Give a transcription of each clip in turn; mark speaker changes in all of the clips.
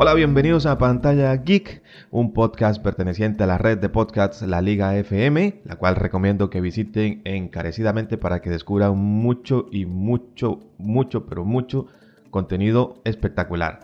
Speaker 1: Hola, bienvenidos a Pantalla Geek, un podcast perteneciente a la red de podcasts La Liga FM, la cual recomiendo que visiten encarecidamente para que descubran mucho contenido espectacular.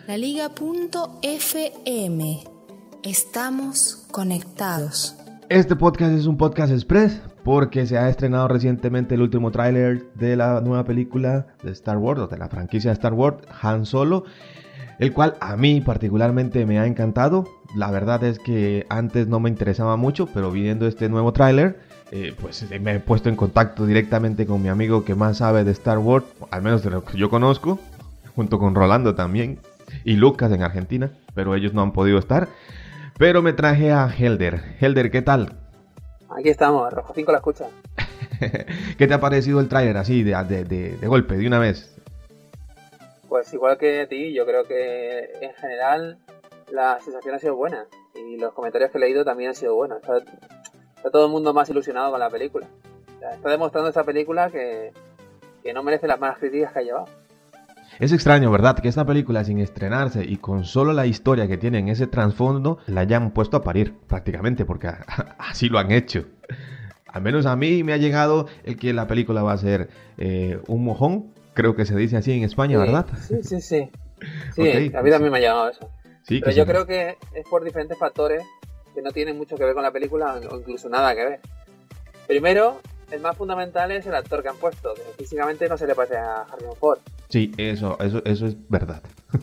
Speaker 2: LaLiga.fm. Estamos conectados.
Speaker 1: Este podcast es un podcast express porque se ha estrenado recientemente el último tráiler de la nueva película de Star Wars, o de la franquicia de Star Wars, Han Solo, el cual a mí particularmente me ha encantado. La verdad es que antes no me interesaba mucho, pero viendo este nuevo tráiler, pues me he puesto en contacto directamente con mi amigo que más sabe de Star Wars, al menos de lo que yo conozco, junto con Rolando también, y Lucas en Argentina, pero ellos no han podido estar. Pero me traje a Helder. Helder, ¿qué tal?
Speaker 3: Aquí estamos, Rojo 5 la escucha.
Speaker 1: ¿Qué te ha parecido el tráiler así, de golpe, de una vez?
Speaker 3: Pues igual que a ti, yo creo que en general la sensación ha sido buena. Y los comentarios que he leído también han sido buenos. Está todo el mundo más ilusionado con la película. O sea, está demostrando esta película que no merece las malas críticas que ha llevado.
Speaker 1: Es extraño, ¿verdad? Que esta película, sin estrenarse y con solo la historia que tiene en ese trasfondo, la hayan puesto a parir, prácticamente, porque así lo han hecho. Al menos a mí me ha llegado el que la película va a ser un mojón, creo que se dice así en España,
Speaker 3: sí,
Speaker 1: ¿verdad?
Speaker 3: Sí. Sí,
Speaker 1: Okay,
Speaker 3: a mí también me ha llegado eso.
Speaker 1: Sí,
Speaker 3: pero yo creo que es por diferentes factores que no tienen mucho que ver con la película, o incluso nada que ver. Primero, el más fundamental es el actor que han puesto, que físicamente no se le parece a Harrison Ford.
Speaker 1: Sí, eso es verdad.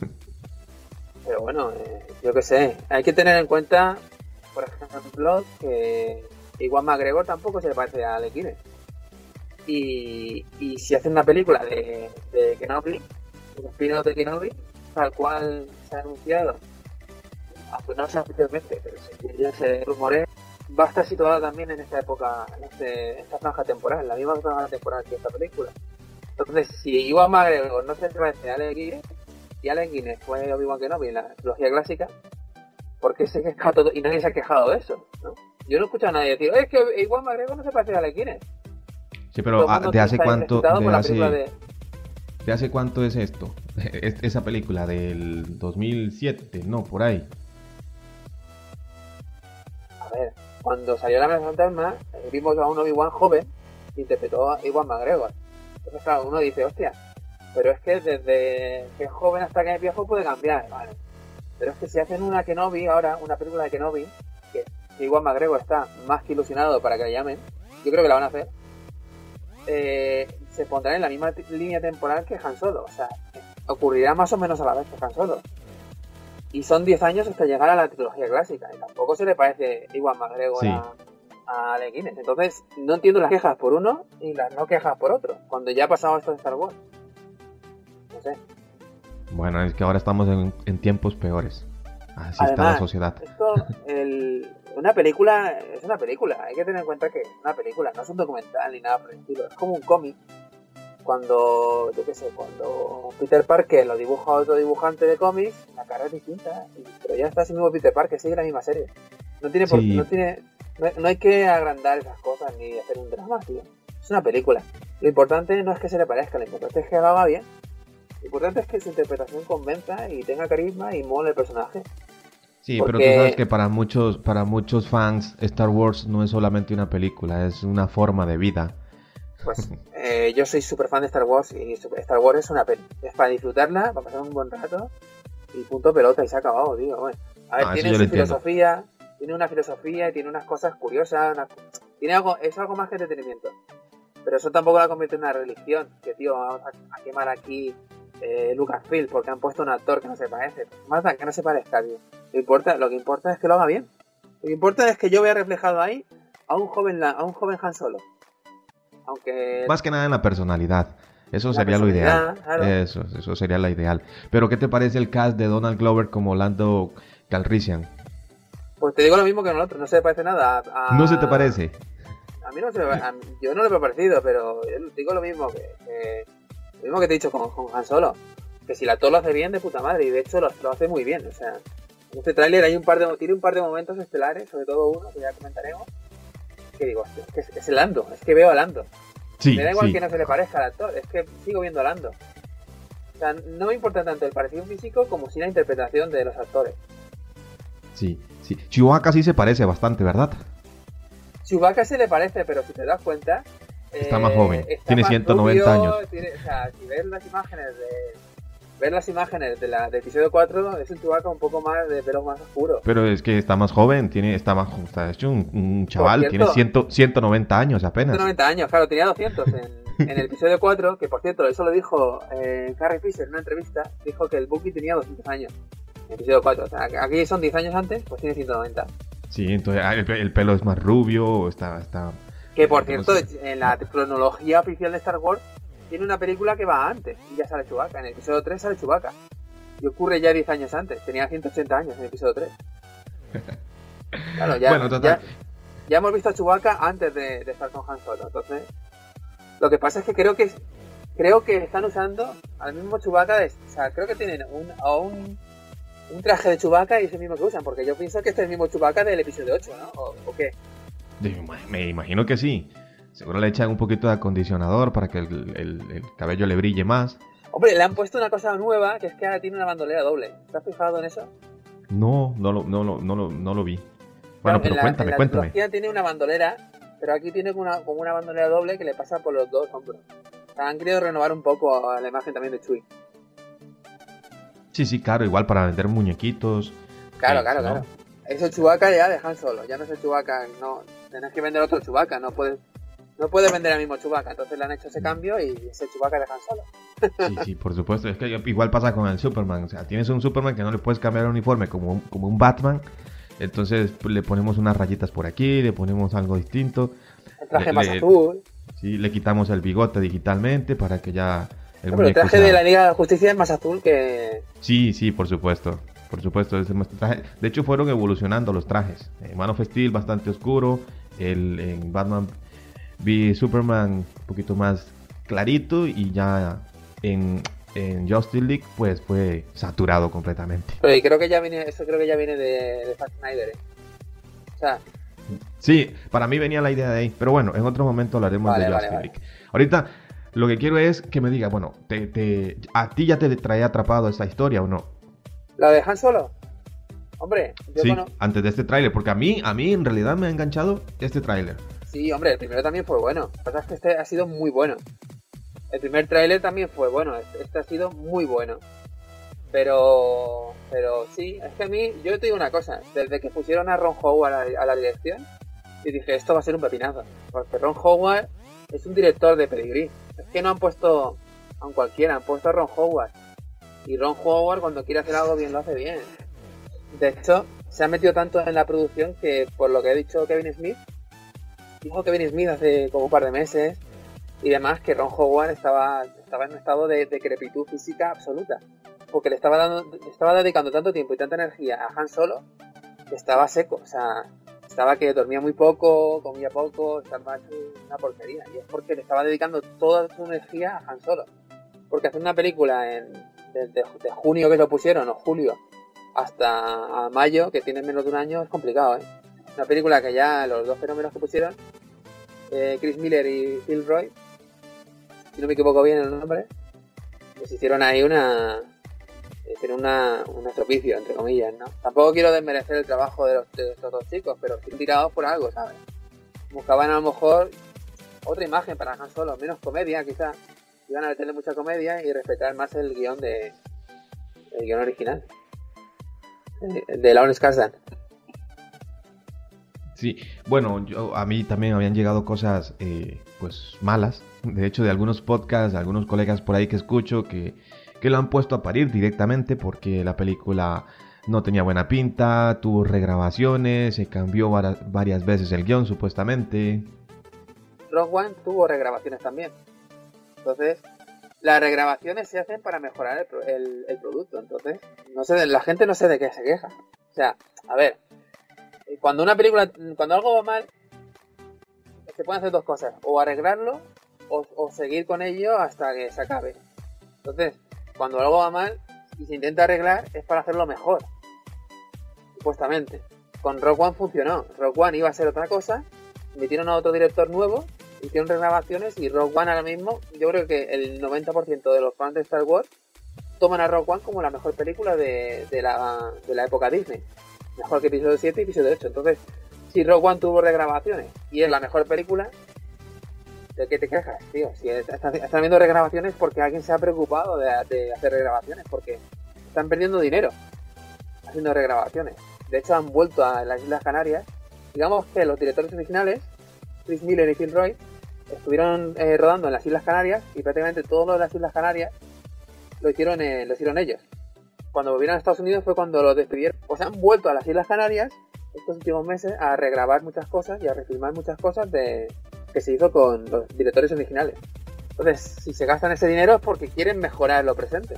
Speaker 3: Pero bueno, yo qué sé, hay que tener en cuenta, por ejemplo, que Ewan McGregor tampoco se le parece a Alec Guinness. Y si hacen una película de Kenobi, un spin-off de Kenobi, tal cual se ha anunciado, aunque no sea oficialmente, pero ya se rumorea, va a estar situada también en esta época, en esta franja temporal, la misma franja temporal que esta película. Entonces, si Ewan McGregor no se le parece a Alec Guinness, y Alec Guinness fue Obi-Wan Kenobi en la trilogía clásica, ¿por qué se queja todo? Y nadie se ha quejado de eso, ¿no? Yo no he escuchado a nadie decir, es que Ewan McGregor no se parece a Alec Guinness.
Speaker 1: Sí, pero ¿de hace cuánto? ¿De hace cuánto es esto? Esa película del 2007, no, por ahí.
Speaker 3: A ver, cuando salió La amenaza fantasma, vimos a un Obi-Wan joven que interpretó a Ewan McGregor. Entonces, claro, uno dice, hostia, pero es que desde que es joven hasta que es viejo puede cambiar, ¿vale? Pero es que si hacen una Kenobi ahora, una película de Kenobi, que Ewan McGregor está más que ilusionado para que la llamen, yo creo que la van a hacer, se pondrán en la misma línea temporal que Han Solo, o sea, ocurrirá más o menos a la vez que Han Solo. Y son 10 años hasta llegar a la trilogía clásica, y tampoco se le parece Ewan McGregor
Speaker 1: sí.
Speaker 3: a Alec Guinness. Entonces, no entiendo las quejas por uno y las no quejas por otro, cuando ya ha pasado esto de Star Wars. No sé.
Speaker 1: Bueno, es que ahora estamos en tiempos peores. Así
Speaker 3: Además,
Speaker 1: está la sociedad.
Speaker 3: Una película es una película. Hay que tener en cuenta que es una película, no es un documental ni nada por el estilo. Es como un cómic. Cuando Peter Parker lo dibuja a otro dibujante de cómics, la cara es distinta. Pero ya está ese mismo Peter Parker, sigue la misma serie. No hay que agrandar esas cosas ni hacer un drama, tío. Es una película. Lo importante no es que se le parezca, lo importante es que lo haga bien. Lo importante es que su interpretación convenza y tenga carisma y mole el personaje.
Speaker 1: Sí, porque... pero tú sabes que para muchos fans Star Wars no es solamente una película, es una forma de vida.
Speaker 3: Pues yo soy súper fan de Star Wars y Star Wars es una peli. Es para disfrutarla, para pasar un buen rato y punto pelota y se ha acabado, tío. Bueno, a ver, tiene su filosofía, tiene una filosofía y tiene unas cosas curiosas, es algo más que entretenimiento. Pero eso tampoco la convierte en una religión, que tío, vamos a quemar aquí Lucasfilm porque han puesto un actor que no se parece. Más da que no se parezca, tío. Lo que importa es que lo haga bien. Lo que importa es que yo vea reflejado ahí a un joven Han Solo. Aunque...
Speaker 1: Más que nada en la personalidad. Eso sería lo ideal. Claro. Eso sería lo ideal. Pero ¿qué te parece el cast de Donald Glover como Lando Calrissian?
Speaker 3: Pues te digo lo mismo que en el otro, no se le parece nada
Speaker 1: ¿No se te parece?
Speaker 3: A mí no se me... Yo no le he parecido, pero digo lo mismo que te he dicho con Han Solo. Que si la actor lo hace bien, de puta madre. Y de hecho lo hace muy bien. O sea, en este tráiler tiene un par de momentos estelares, sobre todo uno que ya comentaremos. Que digo, es el Lando, es que veo a Lando.
Speaker 1: Sí,
Speaker 3: me da igual que no se le parezca al actor, es que sigo viendo a Lando. O sea, no me importa tanto el parecido físico como sí la interpretación de los actores.
Speaker 1: Sí. Chewbacca sí se parece bastante, ¿verdad?
Speaker 3: Chewbacca se le parece, pero si te das cuenta...
Speaker 1: Está más joven, tiene
Speaker 3: más
Speaker 1: 190 años.
Speaker 3: O sea, si ves las imágenes del episodio 4, es un Chewbacca un poco más de pelo más oscuro.
Speaker 1: Pero es que está más joven, está hecho un chaval,
Speaker 3: cierto,
Speaker 1: tiene 190 años apenas.
Speaker 3: 190 años, claro, tenía 200 en el episodio 4, que por cierto, eso lo dijo Carrie Fisher en una entrevista, dijo que el Bucky tenía 200 años en el episodio 4. O sea, aquí son 10 años antes, pues tiene 190.
Speaker 1: Sí, entonces el pelo es más rubio, está...
Speaker 3: Que por cierto, en la cronología oficial de Star Wars, tiene una película que va antes y ya sale Chewbacca. En el episodio 3 sale Chewbacca. Y ocurre ya 10 años antes. Tenía 180 años en el episodio 3. Claro, ya,
Speaker 1: bueno, total.
Speaker 3: Ya hemos visto a Chewbacca antes de estar con Han Solo. Entonces, lo que pasa es que creo que están usando al mismo Chewbacca. O sea, creo que tienen un traje de Chewbacca y es el mismo que usan. Porque yo pienso que este es el mismo Chewbacca del episodio 8, ¿no? ¿O qué?
Speaker 1: Me imagino que sí. Seguro le echan un poquito de acondicionador para que el cabello le brille más.
Speaker 3: Hombre, le han puesto una cosa nueva, que es que ahora tiene una bandolera doble. ¿Te has fijado en eso?
Speaker 1: No lo vi. Bueno,
Speaker 3: claro,
Speaker 1: pero cuéntame.
Speaker 3: La trilogía tiene una bandolera, pero aquí tiene como una bandolera doble que le pasa por los dos hombros. O sea, han querido renovar un poco la imagen también de Chewie.
Speaker 1: Sí, claro, igual para vender muñequitos.
Speaker 3: Claro. Es el Chewbacca ya de Han Solo, ya no es el Chewbacca, no, tenés que vender otro Chewbacca, no puedes vender el mismo Chewbacca, entonces le han hecho ese cambio y es el Chewbacca de Han Solo.
Speaker 1: Sí, por supuesto, es que igual pasa con el Superman, o sea, tienes un Superman que no le puedes cambiar el uniforme como un Batman, entonces le ponemos unas rayitas por aquí, le ponemos algo distinto.
Speaker 3: El traje más azul.
Speaker 1: Sí, le quitamos el bigote digitalmente para que ya...
Speaker 3: Pero el traje de la Liga de la Justicia es más azul que...
Speaker 1: Sí, por supuesto. De hecho fueron evolucionando los trajes. Man of Steel bastante oscuro, en Batman v Superman un poquito más clarito y ya en Justice League pues fue saturado completamente.
Speaker 3: Pero creo que ya viene de Zack Snyder, ¿eh? O sea...
Speaker 1: Sí, para mí venía la idea de ahí, pero bueno, en otro momento hablaremos de Justice League. Ahorita lo que quiero es que me diga, bueno, ¿a ti ya te traía atrapado esta historia o no?
Speaker 3: ¿La de Han Solo? Hombre,
Speaker 1: antes de este tráiler, porque a mí en realidad me ha enganchado este tráiler.
Speaker 3: Sí, hombre, el primero también fue bueno. La verdad es que este ha sido muy bueno. El primer tráiler también fue bueno, este ha sido muy bueno. Pero sí, es que a mí, yo te digo una cosa, desde que pusieron a Ron Howard a la dirección, y dije, esto va a ser un pepinazo. Porque Ron Howard es un director de pedigrí. Es que no han puesto a un cualquiera, han puesto a Ron Howard. Y Ron Howard cuando quiere hacer algo bien lo hace bien. De hecho, se ha metido tanto en la producción que, por lo que ha dicho Kevin Smith, dijo Kevin Smith hace como un par de meses y demás, que Ron Howard estaba en un estado de decrepitud física absoluta. Porque le estaba dedicando tanto tiempo y tanta energía a Han Solo que estaba seco. O sea, estaba que dormía muy poco, comía poco, estaba una porquería. Y es porque le estaba dedicando toda su energía a Han Solo. Porque hacer una película de junio que lo pusieron, o julio, hasta mayo, que tiene menos de un año, es complicado, ¿eh? Una película que ya los dos fenómenos que pusieron, Chris Miller y Phil Roy, si no me equivoco bien el nombre, pues hicieron ahí un estropicio, entre comillas, ¿no? Tampoco quiero desmerecer el trabajo de estos dos chicos, pero están tirados por algo, ¿sabes? Buscaban a lo mejor otra imagen para Han Solo, menos comedia, quizás. Iban a meterle mucha comedia y respetar más el guión original de Lawrence Kasdan.
Speaker 1: Sí, bueno, a mí también habían llegado cosas pues malas, de hecho de algunos podcasts, de algunos colegas por ahí que escucho que lo han puesto a parir directamente porque la película no tenía buena pinta, tuvo regrabaciones, se cambió varias veces el guión supuestamente.
Speaker 3: Rogue One tuvo regrabaciones también. Entonces, las regrabaciones se hacen para mejorar el producto. Entonces, la gente no sé de qué se queja. O sea, a ver, cuando algo va mal, se pueden hacer dos cosas: o arreglarlo o seguir con ello hasta que se acabe. Entonces, cuando algo va mal y se intenta arreglar, es para hacerlo mejor, supuestamente. Con Rogue One funcionó. Rogue One iba a ser otra cosa, metieron a otro director nuevo, hicieron regrabaciones y Rogue One ahora mismo, yo creo que el 90% de los fans de Star Wars toman a Rogue One como la mejor película de la época Disney. Mejor que episodio 7 y episodio 8. Entonces, si Rogue One tuvo regrabaciones y es la mejor película, ¿de qué te quejas, tío? Si están habiendo regrabaciones porque alguien se ha preocupado de hacer regrabaciones, porque están perdiendo dinero haciendo regrabaciones. De hecho, han vuelto a las Islas Canarias. Digamos que los directores originales, Chris Miller y Phil Roy, estuvieron rodando en las Islas Canarias y prácticamente todo lo de las Islas Canarias lo hicieron ellos. Cuando volvieron a Estados Unidos fue cuando los despidieron. Pues han vuelto a las Islas Canarias estos últimos meses a regrabar muchas cosas y a refilmar muchas cosas que se hizo con los directores originales. Entonces, si se gastan ese dinero es porque quieren mejorar lo presente.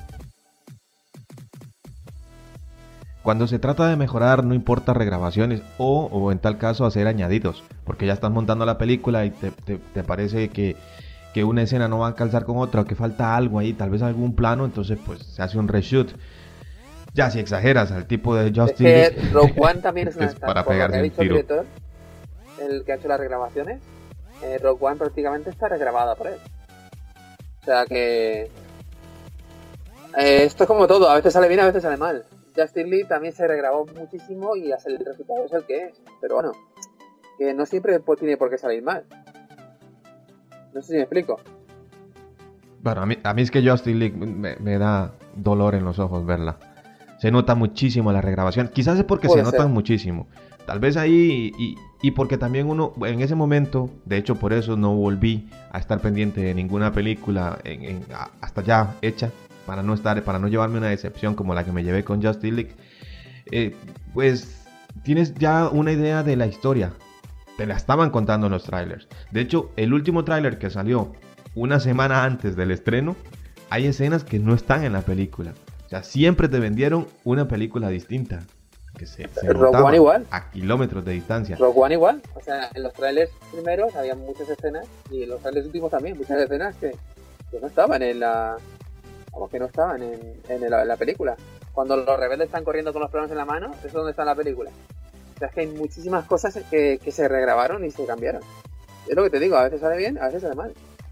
Speaker 1: Cuando se trata de mejorar, no importa regrabaciones o en tal caso hacer añadidos, porque ya estás montando la película y te parece que una escena no va a calzar con otra, o que falta algo ahí, tal vez algún plano, entonces pues se hace un reshoot. Ya si exageras al tipo de Justin
Speaker 3: Lee, Rogue One también es una
Speaker 1: es para pegarse un tiro.
Speaker 3: El director, el que ha hecho las regrabaciones, Rogue One prácticamente está regrabada por él. O sea que esto es como todo, a veces sale bien, a veces sale mal. Justin Lee también se regrabó muchísimo y el resultado es el que es. Pero bueno, que no siempre tiene por qué salir mal. No sé si me explico.
Speaker 1: Bueno, a mí es que Justin Lee me da dolor en los ojos verla. Se nota muchísimo la regrabación. Quizás es porque se notan muchísimo. Tal vez ahí y porque también uno en ese momento, de hecho por eso no volví a estar pendiente de ninguna película hasta ya hecha, para no llevarme una decepción como la que me llevé con Justin League. Pues tienes ya una idea de la historia. Te la estaban contando en los trailers. De hecho, el último trailer que salió una semana antes del estreno, hay escenas que no están en la película. O sea, siempre te vendieron una película distinta. Que se notaba
Speaker 3: igual.
Speaker 1: A kilómetros de distancia.
Speaker 3: Rogue One igual. O sea, en los trailers primeros había muchas escenas y en los trailers últimos también muchas escenas que no estaban en la... Como que no estaban en la película. Cuando los rebeldes están corriendo con los planos en la mano, eso es donde está en la película. O sea, es que hay muchísimas cosas que se regrabaron y se cambiaron. Es lo que te digo, a veces sale bien, a veces sale mal.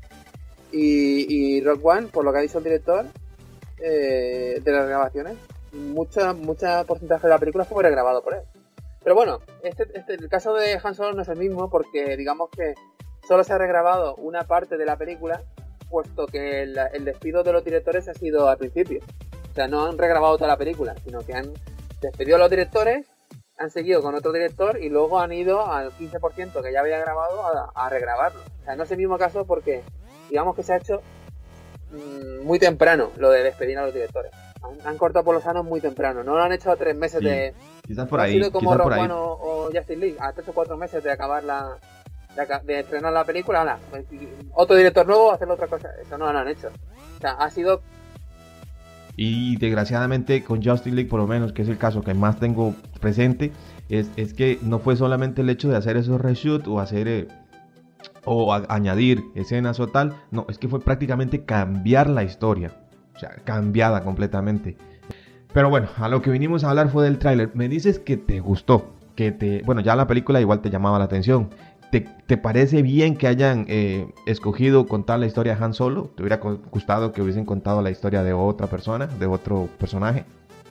Speaker 3: Y Rogue One, por lo que ha dicho el director de las grabaciones, mucha porcentaje de la película fue regrabado por él. Pero bueno, el caso de Han Solo no es el mismo porque digamos que solo se ha regrabado una parte de la película, puesto que el despido de los directores ha sido al principio. O sea, no han regrabado toda la película, sino que han despedido a los directores, han seguido con otro director y luego han ido al 15% que ya había grabado a regrabarlo. O sea, no es el mismo caso porque digamos que se ha hecho muy temprano lo de despedir a los directores. Han cortado por los sanos muy temprano, no lo han hecho a 3 meses de...
Speaker 1: Quizás por ahí.
Speaker 3: Ha sido como Rogue One o Justin League, a 3 o 4 meses de acabar de estrenar la película, hala, otro director nuevo, hacer otra cosa. Eso no lo han hecho. O sea, ha sido...
Speaker 1: Y desgraciadamente con Justin League, por lo menos, que es el caso que más tengo presente, es que no fue solamente el hecho de hacer esos reshoots o hacer añadir escenas o tal, no, es que fue prácticamente cambiar la historia, o sea, cambiada completamente. Pero bueno, a lo que vinimos a hablar fue del tráiler. Me dices que te gustó, bueno, ya la película igual te llamaba la atención. ¿Te parece bien que hayan escogido contar la historia de Han Solo? ¿Te hubiera gustado que hubiesen contado la historia de otra persona, de otro personaje?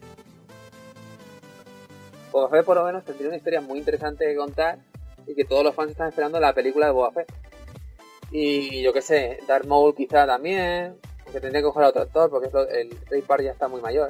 Speaker 3: Boba Fett por lo menos tendría una historia muy interesante que contar y que todos los fans están esperando la película de Boba Fett. Y yo qué sé, Darth Maul quizá también, aunque tendría que coger a otro actor porque el Ray Park ya está muy mayor.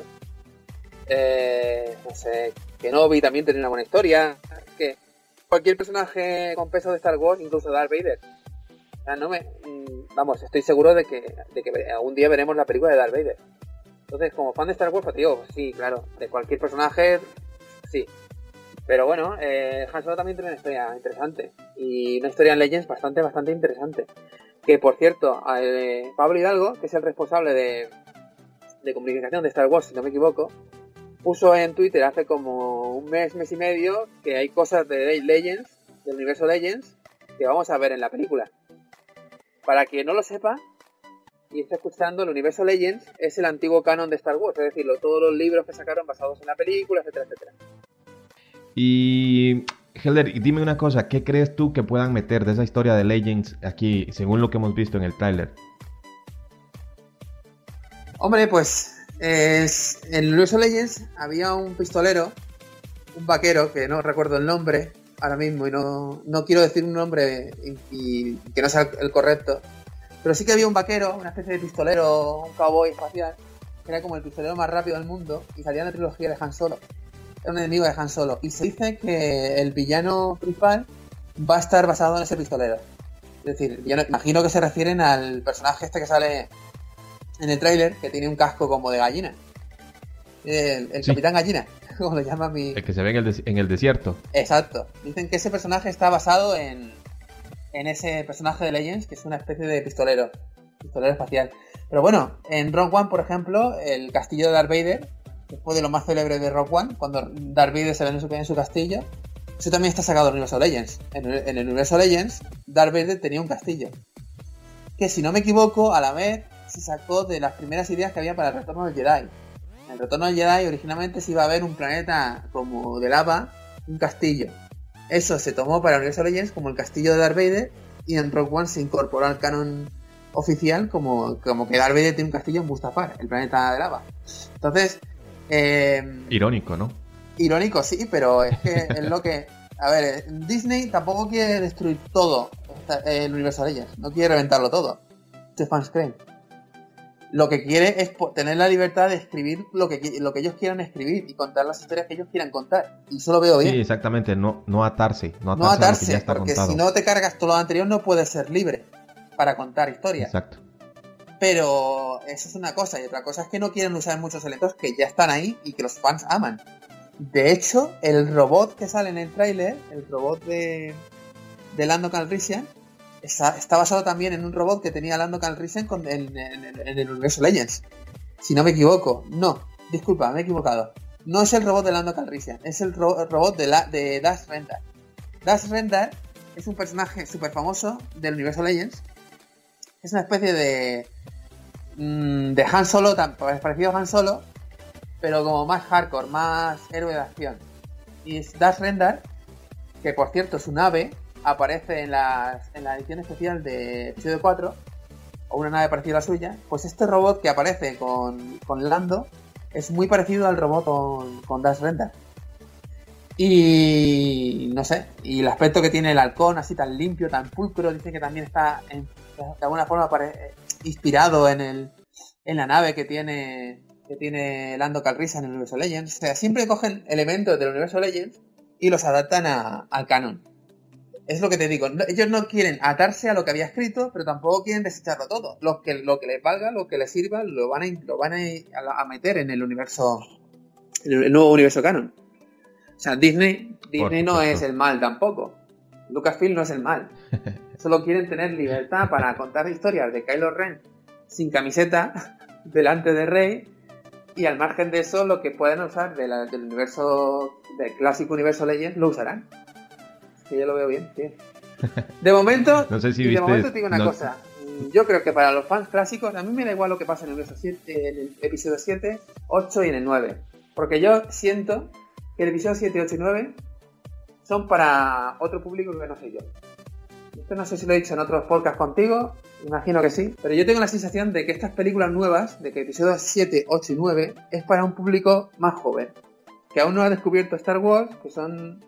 Speaker 3: No sé, Kenobi también tendría una buena historia. Que cualquier personaje con peso de Star Wars, incluso Darth Vader. O sea, vamos, estoy seguro de que algún día veremos la película de Darth Vader. Entonces, como fan de Star Wars, pues digo, sí, claro, de cualquier personaje, sí. Pero bueno, Han Solo también tiene una historia interesante. Y una historia en Legends bastante interesante. Que, por cierto, Pablo Hidalgo, que es el responsable de comunicación de Star Wars, si no me equivoco, puso en Twitter hace como un mes y medio que hay cosas de Legends, del universo Legends, que vamos a ver en la película. Para quien no lo sepa y esté escuchando, el universo Legends es el antiguo canon de Star Wars, es decir, todos los libros que sacaron basados en la película, etcétera, etcétera.
Speaker 1: Y Helder, dime una cosa, ¿qué crees tú que puedan meter de esa historia de Legends aquí, según lo que hemos visto en el tráiler?
Speaker 3: Hombre, pues En el universo Legends había un pistolero, un vaquero, que no recuerdo el nombre ahora mismo y no quiero decir un nombre y que no sea el correcto, pero sí que había un vaquero, una especie de pistolero, un cowboy espacial, que era como el pistolero más rápido del mundo y salía en la trilogía de Han Solo. Era un enemigo de Han Solo y se dice que el villano principal va a estar basado en ese pistolero. Es decir, yo imagino que se refieren al personaje este que sale en el tráiler, que tiene un casco como de gallina. El
Speaker 1: Sí.
Speaker 3: Capitán Gallina, como lo llama mi...
Speaker 1: El que se ve en el desierto.
Speaker 3: Exacto. Dicen que ese personaje está basado en ese personaje de Legends, que es una especie de pistolero espacial. Pero bueno, en Rogue One, por ejemplo, el castillo de Darth Vader, que fue de lo más célebre de Rogue One, cuando Darth Vader se ve en su castillo, eso también está sacado del universo Legends. En el universo Legends, Darth Vader tenía un castillo, que si no me equivoco, a la vez se sacó de las primeras ideas que había para el Retorno del Jedi. En el Retorno del Jedi originalmente se iba a ver un planeta como de lava, un castillo. Eso se tomó para el universo Legends como el castillo de Darth Vader, y en Rogue One se incorporó al canon oficial como que Darth Vader tiene un castillo en Mustafar, el planeta de lava. Entonces...
Speaker 1: Irónico, ¿no?
Speaker 3: Irónico, sí, pero es que es lo que... A ver, Disney tampoco quiere destruir todo el universo Legends, no quiere reventarlo todo. The fans creen. Lo que quiere es tener la libertad de escribir lo que ellos quieran escribir y contar las historias que ellos quieran contar. Y eso lo veo bien.
Speaker 1: Sí, exactamente, no atarse. No
Speaker 3: No
Speaker 1: atarse a lo que
Speaker 3: atarse,
Speaker 1: ya está
Speaker 3: porque
Speaker 1: contado.
Speaker 3: si no te cargas todo lo anterior no puedes ser libre para contar historias.
Speaker 1: Exacto.
Speaker 3: Pero eso es una cosa, y otra cosa es que no quieren usar muchos elementos que ya están ahí y que los fans aman. De hecho, el robot que sale en el tráiler, el robot de Lando Calrissian, está basado también en un robot que tenía Lando Calrissian en el universo Legends. Si no me equivoco. No, disculpa, me he equivocado. No es el robot de Lando Calrissian, es el robot de Dash Rendar. Dash Rendar es un personaje súper famoso del universo Legends. Es una especie de Han Solo, parecido a Han Solo, pero como más hardcore, más héroe de acción. Y es Dash Rendar, que por cierto su nave aparece en la edición especial de episodio 4, o una nave parecida a la suya. Pues este robot que aparece con Lando es muy parecido al robot con Dash Rendar. Y no sé, y el aspecto que tiene el halcón, así tan limpio, tan pulcro, dice que también está de alguna forma inspirado en la nave que tiene Lando Calrissian en el universo Legends. O sea, siempre cogen elementos del universo Legends y los adaptan al canon. Es lo que te digo, ellos no quieren atarse a lo que había escrito, pero tampoco quieren desecharlo todo. Lo que les valga, lo que les sirva, lo van a meter en el universo, el nuevo universo canon. O sea, Disney no es el mal tampoco. Lucasfilm no es el mal. Solo quieren tener libertad para contar historias de Kylo Ren sin camiseta delante de Rey, y al margen de eso lo que puedan usar del universo, del clásico universo Legends, lo usarán. Que yo lo veo bien, tío. De momento,
Speaker 1: No sé si
Speaker 3: de
Speaker 1: viste,
Speaker 3: momento te digo una cosa. Yo creo que para los fans clásicos, a mí me da igual lo que pasa en el universo 7, en el episodio 7, 8 y en el 9. Porque yo siento que el episodio 7, 8 y 9 son para otro público que no soy yo. Esto no sé si lo he dicho en otros podcasts contigo, imagino que sí, pero yo tengo la sensación de que estas películas nuevas, de que episodios 7, 8 y 9, es para un público más joven, que aún no ha descubierto Star Wars, que son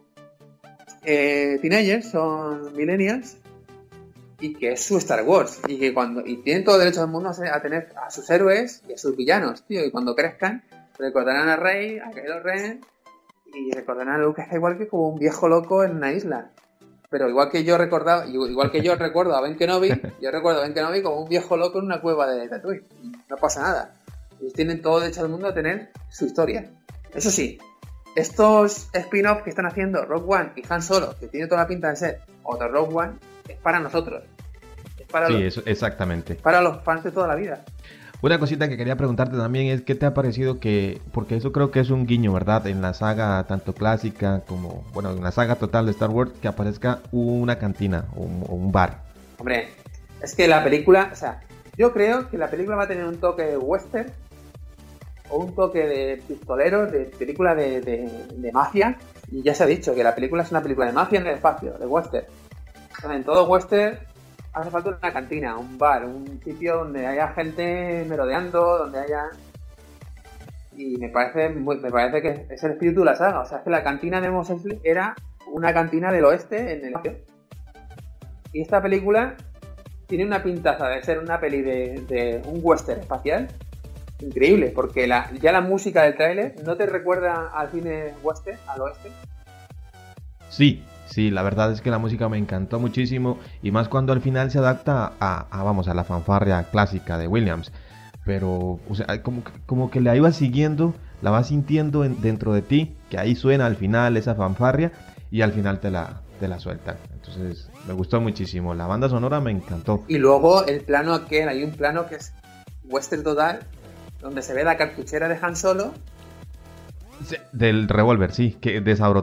Speaker 3: teenagers, son millennials, y que es su Star Wars, y que tienen todo el derecho del mundo a tener a sus héroes y a sus villanos, tío, y cuando crezcan recordarán a Rey, a Kylo Ren, y recordarán a Luke Skywalker como un viejo loco en una isla. Pero igual que yo recuerdo a Ben Kenobi, yo recuerdo a Ben Kenobi como un viejo loco en una cueva de Tatooine. No pasa nada. Ellos tienen todo derecho del mundo a tener su historia. Eso sí, estos spin-offs que están haciendo Rogue One y Han Solo, que tiene toda la pinta de ser otro Rogue One, es para nosotros. Es para
Speaker 1: exactamente.
Speaker 3: Para los fans de toda la vida.
Speaker 1: Una cosita que quería preguntarte también es ¿qué te ha parecido porque eso creo que es un guiño, ¿verdad? En la saga tanto clásica como, bueno, en la saga total de Star Wars, que aparezca una cantina o un bar?
Speaker 3: Hombre, es que la película, o sea, yo creo que la película va a tener un toque de western o un toque de pistolero, de película de mafia, y ya se ha dicho que la película es una película de mafia en el espacio, de western. Entonces, en todo western hace falta una cantina, un bar, un sitio donde haya gente merodeando, donde haya Y me parece que es el espíritu de la saga. O sea, es que la cantina de Mos Eisley era una cantina del oeste en el espacio. Y esta película tiene una pintaza de ser una peli de un western espacial increíble, porque ya la música del tráiler no te recuerda al cine western, al oeste.
Speaker 1: Sí, la verdad es que la música me encantó muchísimo, y más cuando al final se adapta a la fanfarria clásica de Williams. Pero, o sea, como que la ibas siguiendo, la vas sintiendo dentro de ti, que ahí suena al final esa fanfarria, y al final te la sueltan. Entonces, me gustó muchísimo. La banda sonora me encantó.
Speaker 3: Y luego el plano aquel, hay un plano que es western total, donde se ve la cartuchera de Han Solo.
Speaker 1: Del revólver, sí, que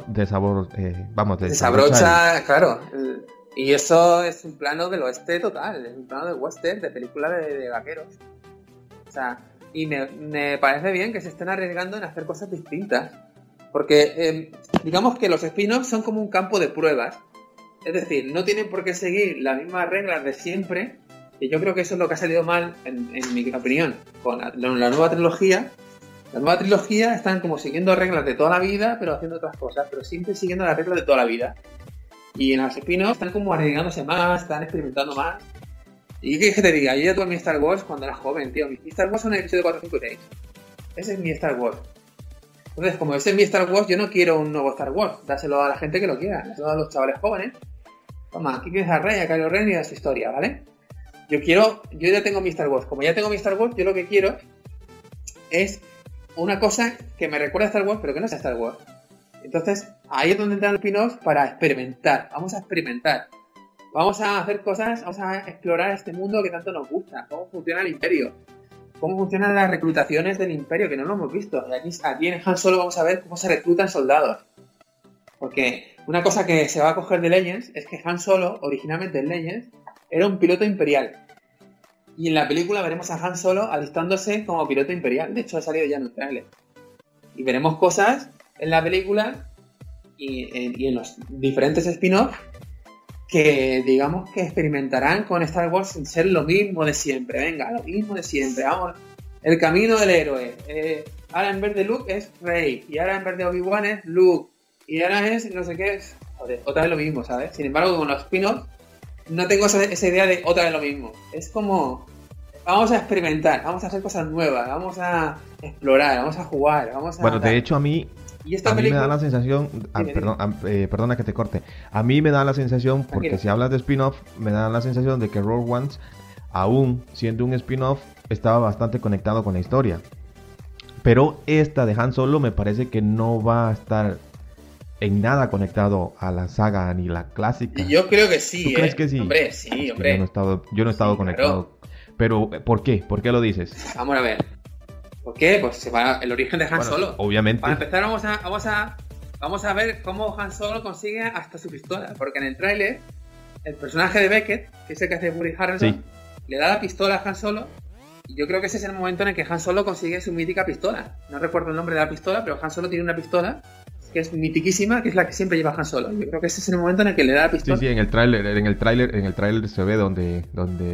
Speaker 3: desabrocha, claro. Y eso es un plano del oeste total, es un plano de western, de película de vaqueros. O sea, y me parece bien que se estén arriesgando en hacer cosas distintas. Porque digamos que los spin-offs son como un campo de pruebas. Es decir, no tienen por qué seguir las mismas reglas de siempre. Y yo creo que eso es lo que ha salido mal, en mi opinión, con la nueva trilogía. La nueva trilogía están como siguiendo reglas de toda la vida, pero haciendo otras cosas, pero siempre siguiendo las reglas de toda la vida. Y en los spin-offs están como arriesgándose más, están experimentando más. Y qué que te diga, yo ya tuve mi Star Wars cuando era joven, tío. Mi Star Wars son el episodio 4, 5 y 6. Ese es mi Star Wars. Entonces, como ese es mi Star Wars, yo no quiero un nuevo Star Wars. Dáselo a la gente que lo quiera, dáselo a los chavales jóvenes. Toma, aquí tienes a Rey, a Kylo Ren y a su historia, ¿vale? Yo ya tengo mi Star Wars. Como ya tengo mi Star Wars, yo lo que quiero es una cosa que me recuerda a Star Wars, pero que no sea Star Wars. Entonces, ahí es donde entran los spin-offs para experimentar. Vamos a experimentar. Vamos a hacer cosas, vamos a explorar este mundo que tanto nos gusta. Cómo funciona el Imperio. Cómo funcionan las reclutaciones del Imperio, que no lo hemos visto. Y aquí en Han Solo vamos a ver cómo se reclutan soldados. Porque una cosa que se va a coger de Legends es que Han Solo, originalmente en Legends, era un piloto imperial. Y en la película veremos a Han Solo alistándose como piloto imperial. De hecho, ha salido ya en el trailer. Y veremos cosas en la película y en los diferentes spin-offs que, digamos, que experimentarán con Star Wars sin ser lo mismo de siempre. Venga, lo mismo de siempre. Vamos, el camino del héroe. Ahora en vez de Luke es Rey. Y ahora en vez de Obi-Wan es Luke. Y ahora es no sé qué. Joder, otra vez lo mismo, ¿sabes? Sin embargo, con los spin-offs no tengo esa idea de otra vez lo mismo. Es como, vamos a experimentar, vamos a hacer cosas nuevas, vamos a explorar, vamos a jugar, vamos a...
Speaker 1: Bueno, de hecho a mí me da la sensación... perdona que te corte. A mí me da la sensación, porque
Speaker 3: Tranquilo.
Speaker 1: Si hablas de spin-off, me da la sensación de que Rogue One, aún siendo un spin-off, estaba bastante conectado con la historia. Pero esta de Han Solo me parece que no va a estar en nada conectado a la saga ni la clásica.
Speaker 3: Yo creo que sí.
Speaker 1: ¿Tú crees que sí?
Speaker 3: Hombre, sí,
Speaker 1: Es
Speaker 3: hombre.
Speaker 1: que yo no he estado conectado.
Speaker 3: Claro.
Speaker 1: Pero, ¿por qué? ¿Por qué lo dices?
Speaker 3: Vamos a ver. ¿Por qué? Pues se va el origen de Han Solo.
Speaker 1: Obviamente.
Speaker 3: Para empezar vamos a ver cómo Han Solo consigue hasta su pistola. Porque en el tráiler, el personaje de Beckett, que es el que hace Woody Harrelson,
Speaker 1: Sí.
Speaker 3: le da la pistola a Han Solo. Y yo creo que ese es el momento en el que Han Solo consigue su mítica pistola. No recuerdo el nombre de la pistola, pero Han Solo tiene una pistola que es mitiquísima, que es la que siempre lleva Han Solo. Yo creo que ese es el momento en el que le da la pistola.
Speaker 1: Sí, en el tráiler se ve donde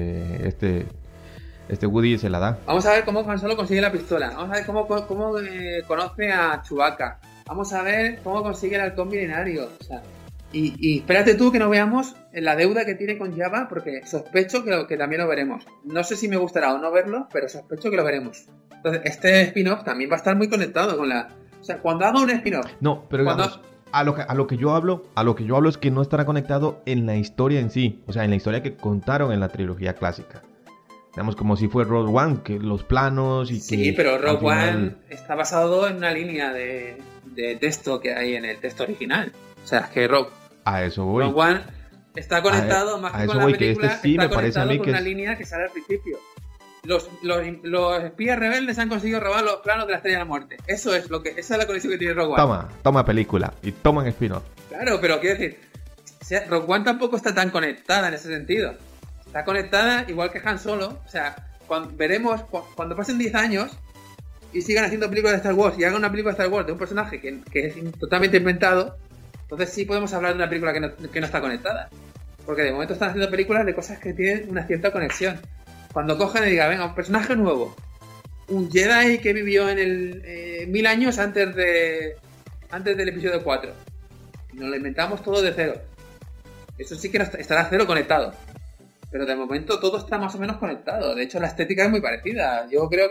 Speaker 1: este Woody se la da.
Speaker 3: Vamos a ver cómo Han Solo consigue la pistola. Vamos a ver cómo conoce a Chewbacca. Vamos a ver cómo consigue el halcón milenario. O sea, y espérate tú que no veamos la deuda que tiene con Jabba, porque sospecho que también lo veremos. No sé si me gustará o no verlo, pero sospecho que lo veremos. Entonces, este spin-off también va a estar muy conectado con la... O sea, cuando haga un spin-off...
Speaker 1: No, pero digamos, a lo que yo hablo es que no estará conectado en la historia en sí. O sea, en la historia que contaron en la trilogía clásica. Digamos, como si fue Rogue One, que los planos y
Speaker 3: sí,
Speaker 1: que...
Speaker 3: pero Rogue
Speaker 1: final...
Speaker 3: One está basado en una línea de texto que hay en el texto original. O sea, es que
Speaker 1: A eso voy.
Speaker 3: Rogue One está conectado más que con la película,
Speaker 1: este sí
Speaker 3: está
Speaker 1: me parece a mí
Speaker 3: conectado con
Speaker 1: que
Speaker 3: una
Speaker 1: es...
Speaker 3: línea que sale al principio. Los espías rebeldes han conseguido robar los planos de la Estrella de la Muerte. Esa es la conexión que tiene Rogue One.
Speaker 1: Toma película y toman spin-off.
Speaker 3: Claro, pero quiero decir, Rogue One tampoco está tan conectada en ese sentido. Está conectada igual que Han Solo. O sea, cuando pasen 10 años y sigan haciendo películas de Star Wars y hagan una película de Star Wars de un personaje que es totalmente inventado, entonces sí podemos hablar de una película que no está conectada. Porque de momento están haciendo películas de cosas que tienen una cierta conexión. Cuando cojan y digan, venga, un personaje nuevo, un Jedi que vivió en el 1000 años antes del episodio 4. Y nos lo inventamos todo de cero. Eso sí que estará cero conectado. Pero de momento todo está más o menos conectado. De hecho, la estética es muy parecida. Yo creo...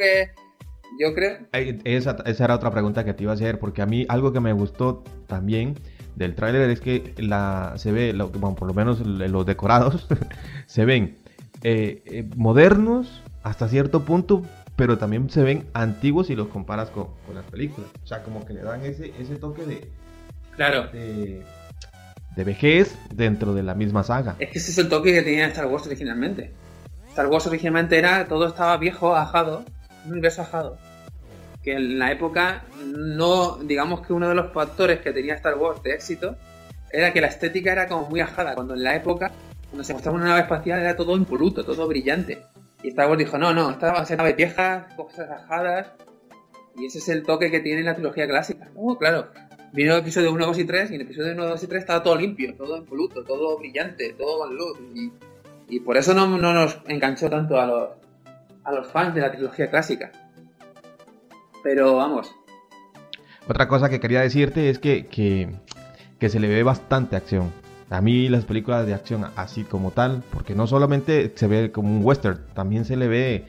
Speaker 1: Esa era otra pregunta que te iba a hacer, porque a mí algo que me gustó también del tráiler es que se ve, bueno, por lo menos los decorados se ven modernos hasta cierto punto, pero también se ven antiguos si los comparas con las películas. O sea, como que le dan ese toque
Speaker 3: Claro.
Speaker 1: de vejez dentro de la misma saga.
Speaker 3: Es que ese es el toque que tenía Star Wars originalmente. Star Wars originalmente todo estaba viejo, ajado, un universo ajado. Que en la época, no, digamos que uno de los factores que tenía Star Wars de éxito era que la estética era como muy ajada, cuando en la época, cuando se mostraba una nave espacial, era todo impoluto, todo brillante. Y Star Wars dijo, no, esta va a ser naves viejas, cosas ajadas, y ese es el toque que tiene la trilogía clásica. Claro, vino el episodio 1, 2 y 3, y en el episodio 1, 2 y 3 estaba todo limpio, todo impoluto, todo brillante, todo con luz, y por eso no nos enganchó tanto a los fans de la trilogía clásica. Pero vamos.
Speaker 1: Otra cosa que quería decirte es que se le ve bastante acción. A mí las películas de acción así como tal, porque no solamente se ve como un western, también se le ve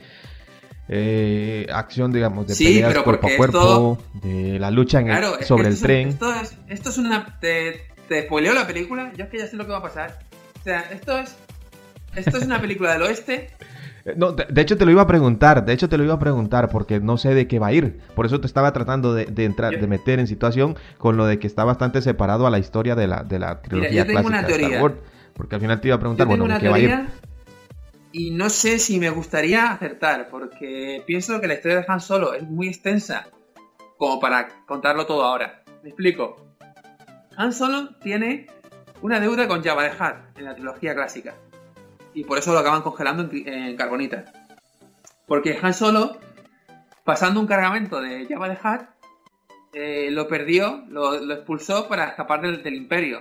Speaker 1: acción, digamos, de peleas cuerpo a cuerpo, de la lucha sobre el tren.
Speaker 3: Esto es una... Te spoileo la película, yo es que ya sé lo que va a pasar. O sea, esto es una película del oeste.
Speaker 1: No, de hecho te lo iba a preguntar porque no sé de qué va a ir. Por eso te estaba tratando de meter en situación con lo de que está bastante separado a la historia de la trilogía clásica de Star Wars. Porque al final te iba a preguntar, ¿de qué va a ir?
Speaker 3: Y no sé si me gustaría acertar, porque pienso que la historia de Han Solo es muy extensa como para contarlo todo ahora. Me explico. Han Solo tiene una deuda con Jabba the Hutt en la trilogía clásica. Y por eso lo acaban congelando en carbonita. Porque Han Solo, pasando un cargamento de Jabba the Hutt, lo perdió, lo expulsó para escapar del Imperio.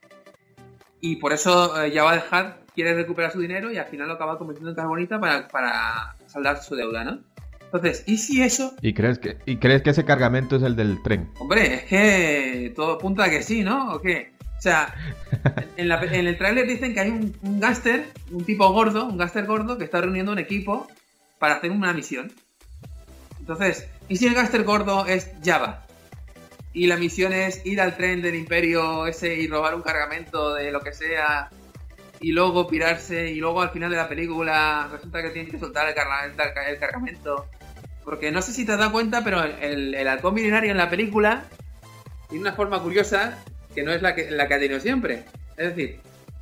Speaker 3: Y por eso Jabba the Hutt quiere recuperar su dinero y al final lo acaba convirtiendo en carbonita para saldar su deuda, ¿no? Entonces, ¿y si eso...?
Speaker 1: ¿Y crees que ese cargamento es el del tren?
Speaker 3: Hombre, es que todo apunta a que sí, ¿no? ¿O qué? O sea, en el tráiler dicen que hay un gángster, un tipo gordo, un gángster gordo que está reuniendo un equipo para hacer una misión. Entonces, ¿y si el gángster gordo es Jabba? Y la misión es ir al tren del Imperio ese y robar un cargamento de lo que sea y luego pirarse y luego al final de la película resulta que tienen que soltar el cargamento. Porque no sé si te has dado cuenta, pero el halcón milenario en la película tiene una forma curiosa que no es la que ha tenido siempre. Es decir,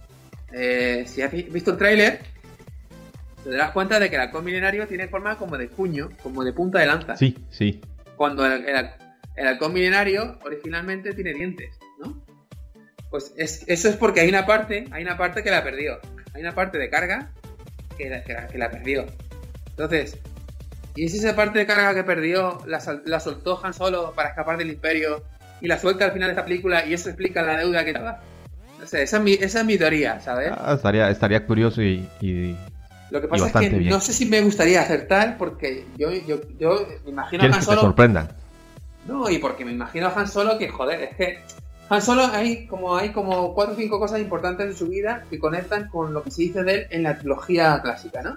Speaker 3: si has visto el tráiler, te darás cuenta de que el halcón milenario tiene forma como de puño, como de punta de lanza.
Speaker 1: Sí, sí.
Speaker 3: Cuando el halcón milenario originalmente tiene dientes, ¿no? Pues eso es porque hay una parte que la perdió. Hay una parte de carga que la perdió. Entonces, ¿y si esa parte de carga que perdió la soltó Han Solo para escapar del Imperio y la suelta al final de esta película y eso explica la deuda que estaba? No sé, esa es mi teoría, ¿sabes?
Speaker 1: Estaría curioso y
Speaker 3: lo que pasa es que bien. No sé si me gustaría acertar porque yo me imagino a Han Solo...
Speaker 1: que te sorprendan?
Speaker 3: No, y porque me imagino a Han Solo que, joder, es que Han Solo hay como 4 o 5 cosas importantes de su vida que conectan con lo que se dice de él en la trilogía clásica, ¿no?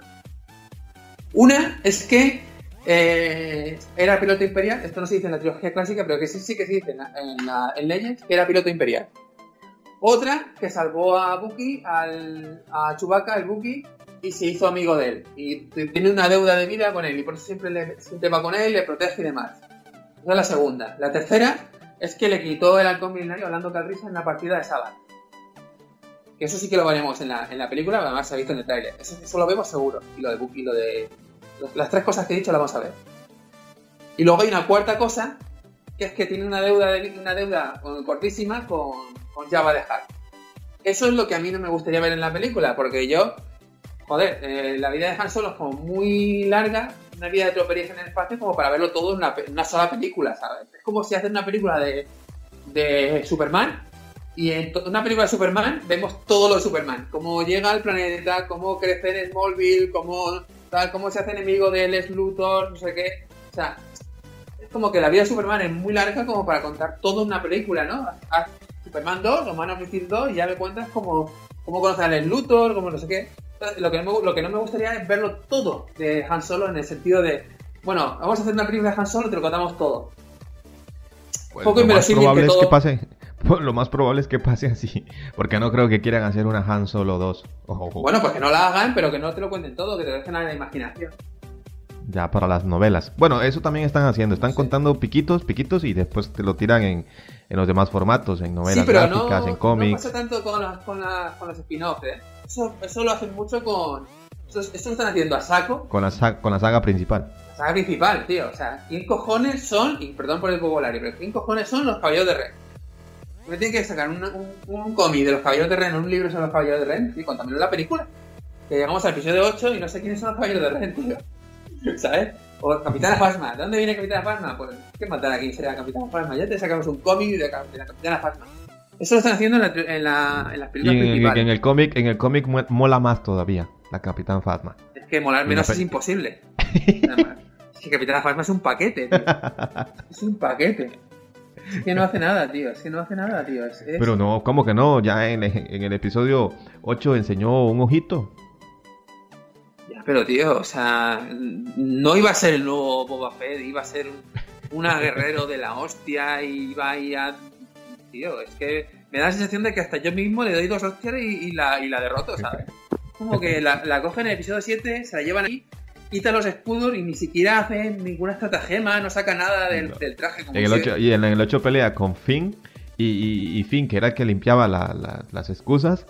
Speaker 3: Una es que era piloto imperial. Esto no se dice en la trilogía clásica, pero que sí que se dice en Legends, que era piloto imperial. Otra, que salvó a Wookiee, a Chewbacca, el Wookiee, y se hizo amigo de él. Y tiene una deuda de vida con él, y por eso siempre va con él, le protege y demás. Esa es la segunda. La tercera es que le quitó el halcón milenario a Lando Calrissian en la partida de Sabbath. Que eso sí que lo veremos en la película, además se ha visto en el tráiler. Eso lo vemos seguro. Y lo de Wookiee, las 3 cosas que he dicho las vamos a ver. Y luego hay una cuarta cosa, que es que tiene una deuda cortísima con Jabba the Hutt. Eso es lo que a mí no me gustaría ver en la película, porque yo, la vida de Han Solo es como muy larga, una vida de tropelías en el espacio, como para verlo todo en una sola película, ¿sabes? Es como si hacen una película de Superman, y en una película de Superman vemos todo lo de Superman, cómo llega al planeta, cómo crece en Smallville, cómo se hace enemigo de Lex Luthor, no sé qué. sea, es como que la vida de Superman es muy larga como para contar toda una película, ¿no? Haz Superman 2 o Man of Steel 2 y ya me cuentas cómo conocer a Lex Luthor, como no sé qué. Entonces, lo que no me gustaría es verlo todo de Han Solo en el sentido de, bueno, vamos a hacer una película de Han Solo y te lo contamos todo.
Speaker 1: Pues
Speaker 3: Poco inverosímil que todo...
Speaker 1: Lo más probable es que pase así, porque no creo que quieran hacer una Han Solo 2. Ojo.
Speaker 3: Bueno, pues que no la hagan, pero que no te lo cuenten todo, que te dejen a la imaginación.
Speaker 1: Ya para las novelas. Bueno, eso también están haciendo. Están contando piquitos y después te lo tiran en los demás formatos, en novelas gráficas, en cómics.
Speaker 3: No pasa tanto con los spin-offs, ¿eh? Eso lo hacen mucho con... Eso lo están haciendo a saco.
Speaker 1: Con la saga principal.
Speaker 3: La saga principal, tío. O sea, ¿quién cojones son? Y perdón por el vocabulario, pero ¿quién cojones son los Caballeros de Ren? Me tienen que sacar un cómic de los Caballeros de Ren, un libro sobre los Caballeros de Ren, y contámelo la película. Que llegamos al episodio 8 y no sé quiénes son los Caballeros de Ren, tío. ¿Sabes? O Capitana Phasma. ¿De dónde viene Capitana Phasma? Pues, ¿qué matar aquí será Capitana Phasma? Ya te sacamos un cómic de la Capitana Phasma. Eso lo están haciendo en las películas principales.
Speaker 1: En el cómic mola más todavía la Capitana Phasma.
Speaker 3: Es que molar menos es imposible. Es que Capitana Phasma es un paquete, tío. Es un paquete. Es que no hace nada, tío. Pero
Speaker 1: no, ¿cómo que no? Ya en el episodio 8 enseñó un ojito.
Speaker 3: Ya, pero tío, o sea, no iba a ser el nuevo Boba Fett, iba a ser un guerrero de la hostia y iba a ir a... Tío, es que me da la sensación de que hasta yo mismo le doy 2 hostias y la derroto, ¿sabes? Como que la cogen en el episodio 7, se la llevan ahí, quita los escudos y ni siquiera hacen ninguna estratagema, no saca nada del traje. Como
Speaker 1: en el 8 pelea con Finn y Finn, que era el que limpiaba las excusas,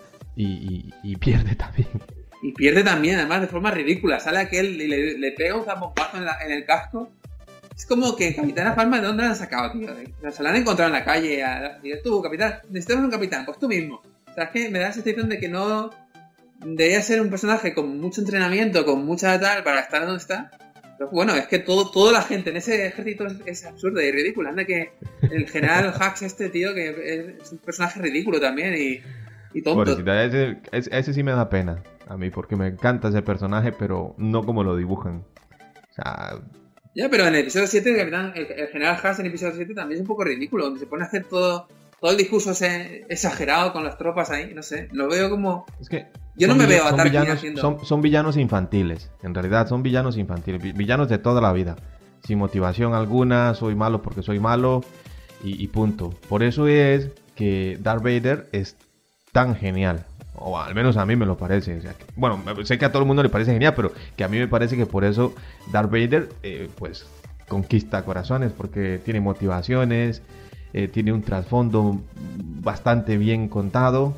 Speaker 1: y pierde también.
Speaker 3: Y pierde también, además, de forma ridícula. Sale aquel y le pega un zambombazo en el casco. Es como que Capitana Phasma, ¿de dónde la han sacado, tío? Se la han encontrado en la calle. Digo, tú, capitán, necesitamos un capitán, pues tú mismo. O sea, es que me da la sensación de que no... Debería ser un personaje con mucho entrenamiento, con mucha tal, para estar donde está. Pero bueno, es que toda la gente en ese ejército es absurda y ridícula. Anda que el general Hux tío, que es un personaje ridículo también y tonto.
Speaker 1: Pobrecita, ese sí me da pena a mí, porque me encanta ese personaje, pero no como lo dibujan. O sea...
Speaker 3: Ya, pero en el episodio 7 el general Hux en el episodio 7 también es un poco ridículo, donde se pone a hacer todo el discurso exagerado con las tropas ahí, no sé, lo veo como...
Speaker 1: Es que
Speaker 3: yo no me veo a Tarkin haciendo...
Speaker 1: Son villanos infantiles, en realidad son villanos infantiles, villanos de toda la vida, sin motivación alguna, soy malo porque soy malo y punto. Por eso es que Darth Vader es tan genial, o al menos a mí me lo parece. O sea, bueno, sé que a todo el mundo le parece genial, pero que a mí me parece que por eso Darth Vader pues conquista corazones, porque tiene motivaciones, tiene un trasfondo bastante bien contado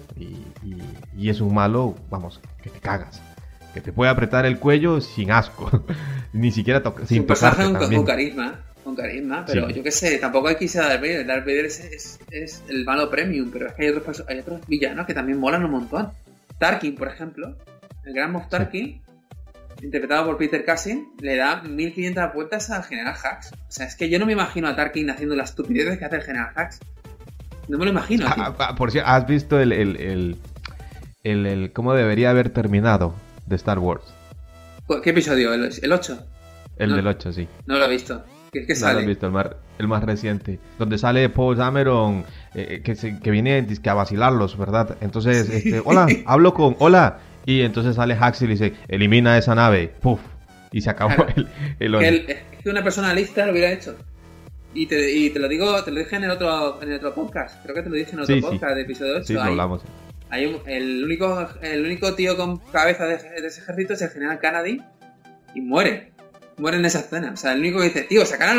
Speaker 1: y es un malo, vamos, que te cagas, que te puede apretar el cuello sin asco, ni siquiera sin tocarte también.
Speaker 3: Con carisma, pero sí. Yo qué sé, tampoco hay que irse a Darth Vader. Darth Vader es el malo premium, pero es que hay otros villanos que también molan un montón. Tarkin, por ejemplo, el gran Moff Tarkin, interpretado por Peter Cushing, le da 1500 vueltas al general Hux. O sea, es que yo no me imagino a Tarkin haciendo las estupideces que hace el general Hux. No me lo imagino.
Speaker 1: Por cierto, ¿has visto el cómo debería haber terminado de Star Wars?
Speaker 3: ¿Qué episodio? ¿El 8?
Speaker 1: Del 8, sí.
Speaker 3: No lo he visto. ¿Qué sale?
Speaker 1: No lo he visto, el más reciente. Donde sale Paul Dameron, que viene a vacilarlos, ¿verdad? Entonces, hola, hablo con... Hola. Y entonces sale Hux y le dice, elimina esa nave. ¡Puf! Y se acabó
Speaker 3: claro. Es que una persona lista lo hubiera hecho. Y te lo dije en el otro podcast. Creo que te lo dije en otro podcast de episodio 8.
Speaker 1: Sí, lo hablamos.
Speaker 3: El único tío con cabeza de ese ejército es el general Kennedy y muere en esa escena. O sea, el único que dice, tío, sacar a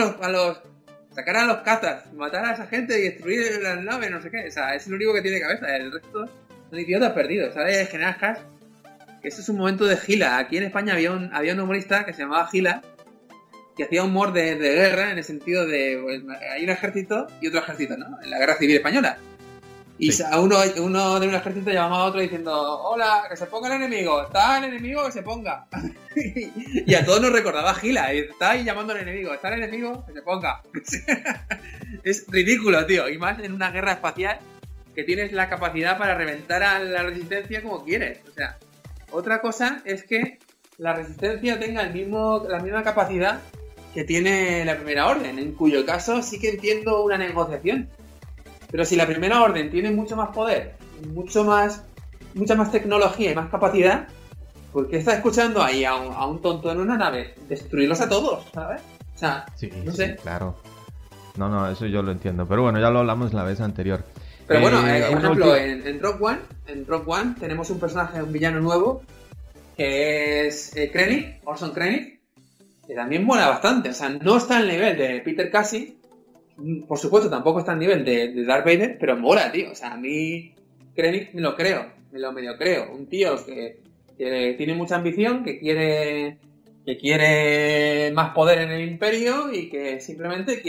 Speaker 3: los cazas, matar a esa gente y destruir las naves, no sé qué. O sea, es el único que tiene cabeza. El resto son idiotas perdidos. ¿Sabes? El general Hux, que eso es un momento de Gila. Aquí en España había un humorista que se llamaba Gila, que hacía humor de guerra en el sentido de, pues, hay un ejército y otro ejército, ¿no? En la Guerra Civil Española. Y sí. uno de un ejército llamaba a otro diciendo, hola, que se ponga el enemigo, está el enemigo, que se ponga. Y a todos nos recordaba Gila, y está ahí llamando al enemigo, está el enemigo, que se ponga. Es ridículo, tío, y más en una guerra espacial que tienes la capacidad para reventar a la resistencia como quieres. O sea, otra cosa es que la resistencia tenga la misma capacidad que tiene la Primera Orden, en cuyo caso sí que entiendo una negociación. Pero si la Primera Orden tiene mucho más poder, mucha más tecnología y más capacidad, ¿por qué está escuchando ahí a un tonto en una nave destruirlos a todos, ¿sabes? O sea,
Speaker 1: Sí,
Speaker 3: no sé.
Speaker 1: claro. No, eso yo lo entiendo. Pero bueno, ya lo hablamos la vez anterior.
Speaker 3: Pero bueno, por ejemplo,
Speaker 1: última...
Speaker 3: en Rogue One tenemos un personaje, un villano nuevo, que es Krennic, Orson Krennic, que también mola bastante. O sea, no está al nivel de Peter Casey, por supuesto, tampoco está al nivel de Darth Vader, pero mola, tío. O sea, a mí Krennic me lo medio creo. Un tío que tiene mucha ambición, que quiere más poder en el Imperio y que simplemente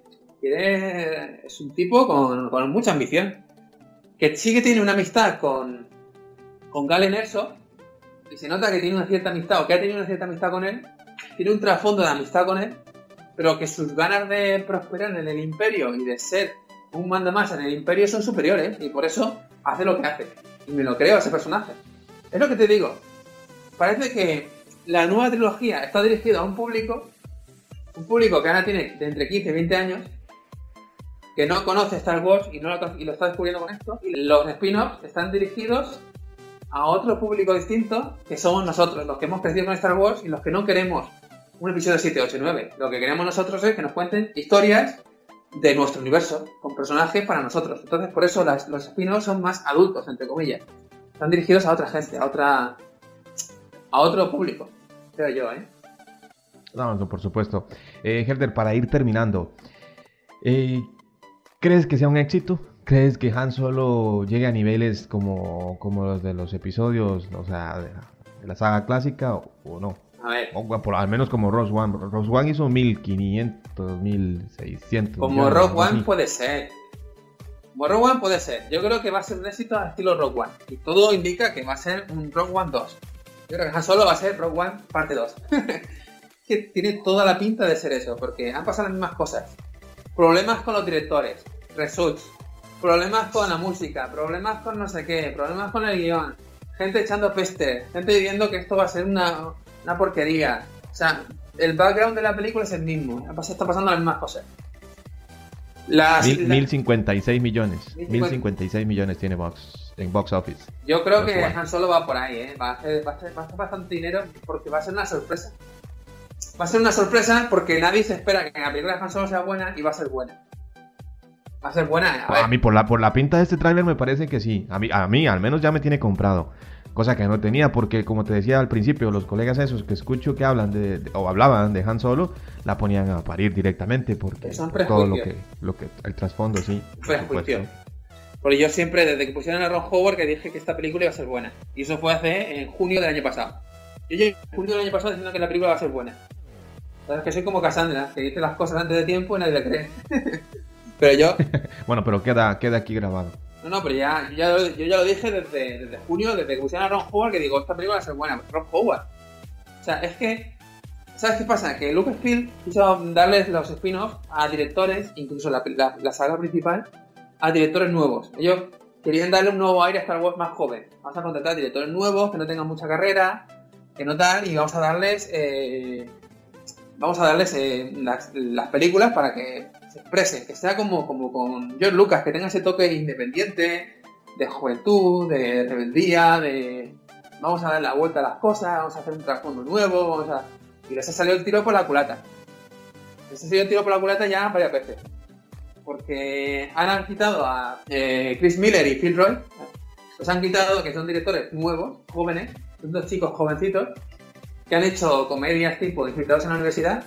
Speaker 3: es un tipo con mucha ambición. Que sí que tiene una amistad con Galen Erso, y se nota que tiene una cierta amistad, o que ha tenido una cierta amistad con él, tiene un trasfondo de amistad con él, pero que sus ganas de prosperar en el Imperio y de ser un mandamás en el Imperio son superiores, y por eso hace lo que hace. Y me lo creo a ese personaje. Es lo que te digo. Parece que la nueva trilogía está dirigida a un público que ahora tiene de entre 15 y 20 años, que no conoce Star Wars y lo está descubriendo con esto. Y los spin-offs están dirigidos a otro público distinto, que somos nosotros, los que hemos crecido con Star Wars y los que no queremos un episodio 7, 8 y 9. Lo que queremos nosotros es que nos cuenten historias de nuestro universo, con personajes para nosotros. Entonces, por eso los spin-offs son más adultos, entre comillas. Están dirigidos a otra gente, a otro público, creo yo, ¿eh?
Speaker 1: No, por supuesto. Herder, para ir terminando, ¿crees que sea un éxito? ¿Crees que Han Solo llegue a niveles como los de los episodios, o sea, de la saga clásica o no?
Speaker 3: A ver.
Speaker 1: Al menos como Rogue One. Rogue One hizo 1500, 1600.
Speaker 3: Como Rogue One puede ser. Como Rogue One puede ser. Yo creo que va a ser un éxito al estilo Rogue One. Y todo indica que va a ser un Rogue One 2. Yo creo que Han Solo va a ser Rogue One parte 2. Que tiene toda la pinta de ser eso, porque han pasado las mismas cosas. Problemas con los directores, reshoots, problemas con la música, problemas con no sé qué, problemas con el guión, gente echando peste, gente diciendo que esto va a ser una porquería. O sea, el background de la película es el mismo, está pasando las mismas cosas.
Speaker 1: 1056 millones. 1056 millones tiene en box office.
Speaker 3: Yo creo que Han Solo va por ahí, va a hacer bastante dinero, porque va a ser una sorpresa. Va a ser una sorpresa porque nadie se espera que la película de Han Solo sea buena, y va a ser buena. Va a ser buena.
Speaker 1: A mí por la pinta de este tráiler me parece que sí. A mí al menos ya me tiene comprado. Cosa que no tenía, porque como te decía al principio, los colegas esos que escucho que hablan o hablaban de Han Solo, la ponían a parir directamente porque todo lo que el trasfondo, sí.
Speaker 3: Prejuicio. Porque yo siempre, desde que pusieron a Ron Howard, que dije que esta película iba a ser buena. Y eso fue en junio del año pasado. Yo llegué en junio del año pasado diciendo que la película va a ser buena. Sabes que soy como Cassandra, que dice las cosas antes de tiempo y nadie le cree. Pero yo...
Speaker 1: Bueno, pero queda aquí grabado.
Speaker 3: No, pero yo ya lo dije desde junio, desde que pusieron a Ron Howard, que digo, esta película va a ser buena. Ron Howard. O sea, es que... ¿Sabes qué pasa? Que Lucasfilm quiso darles los spin-offs a directores, incluso la saga principal, a directores nuevos. Ellos querían darle un nuevo aire a Star Wars más joven. Vamos a contratar directores nuevos, que no tengan mucha carrera, que no tal, y vamos a darles las películas para que se expresen, que sea como con George Lucas, que tenga ese toque independiente, de juventud, de rebeldía, de vamos a dar la vuelta a las cosas, vamos a hacer un trasfondo nuevo, y les ha salido el tiro por la culata. Les ha salido el tiro por la culata ya varias veces. Porque han quitado a Chris Miller y Phil Roy, los han quitado, que son directores nuevos, jóvenes, son dos chicos jovencitos, que han hecho comedias tipo Infiltrados en la Universidad,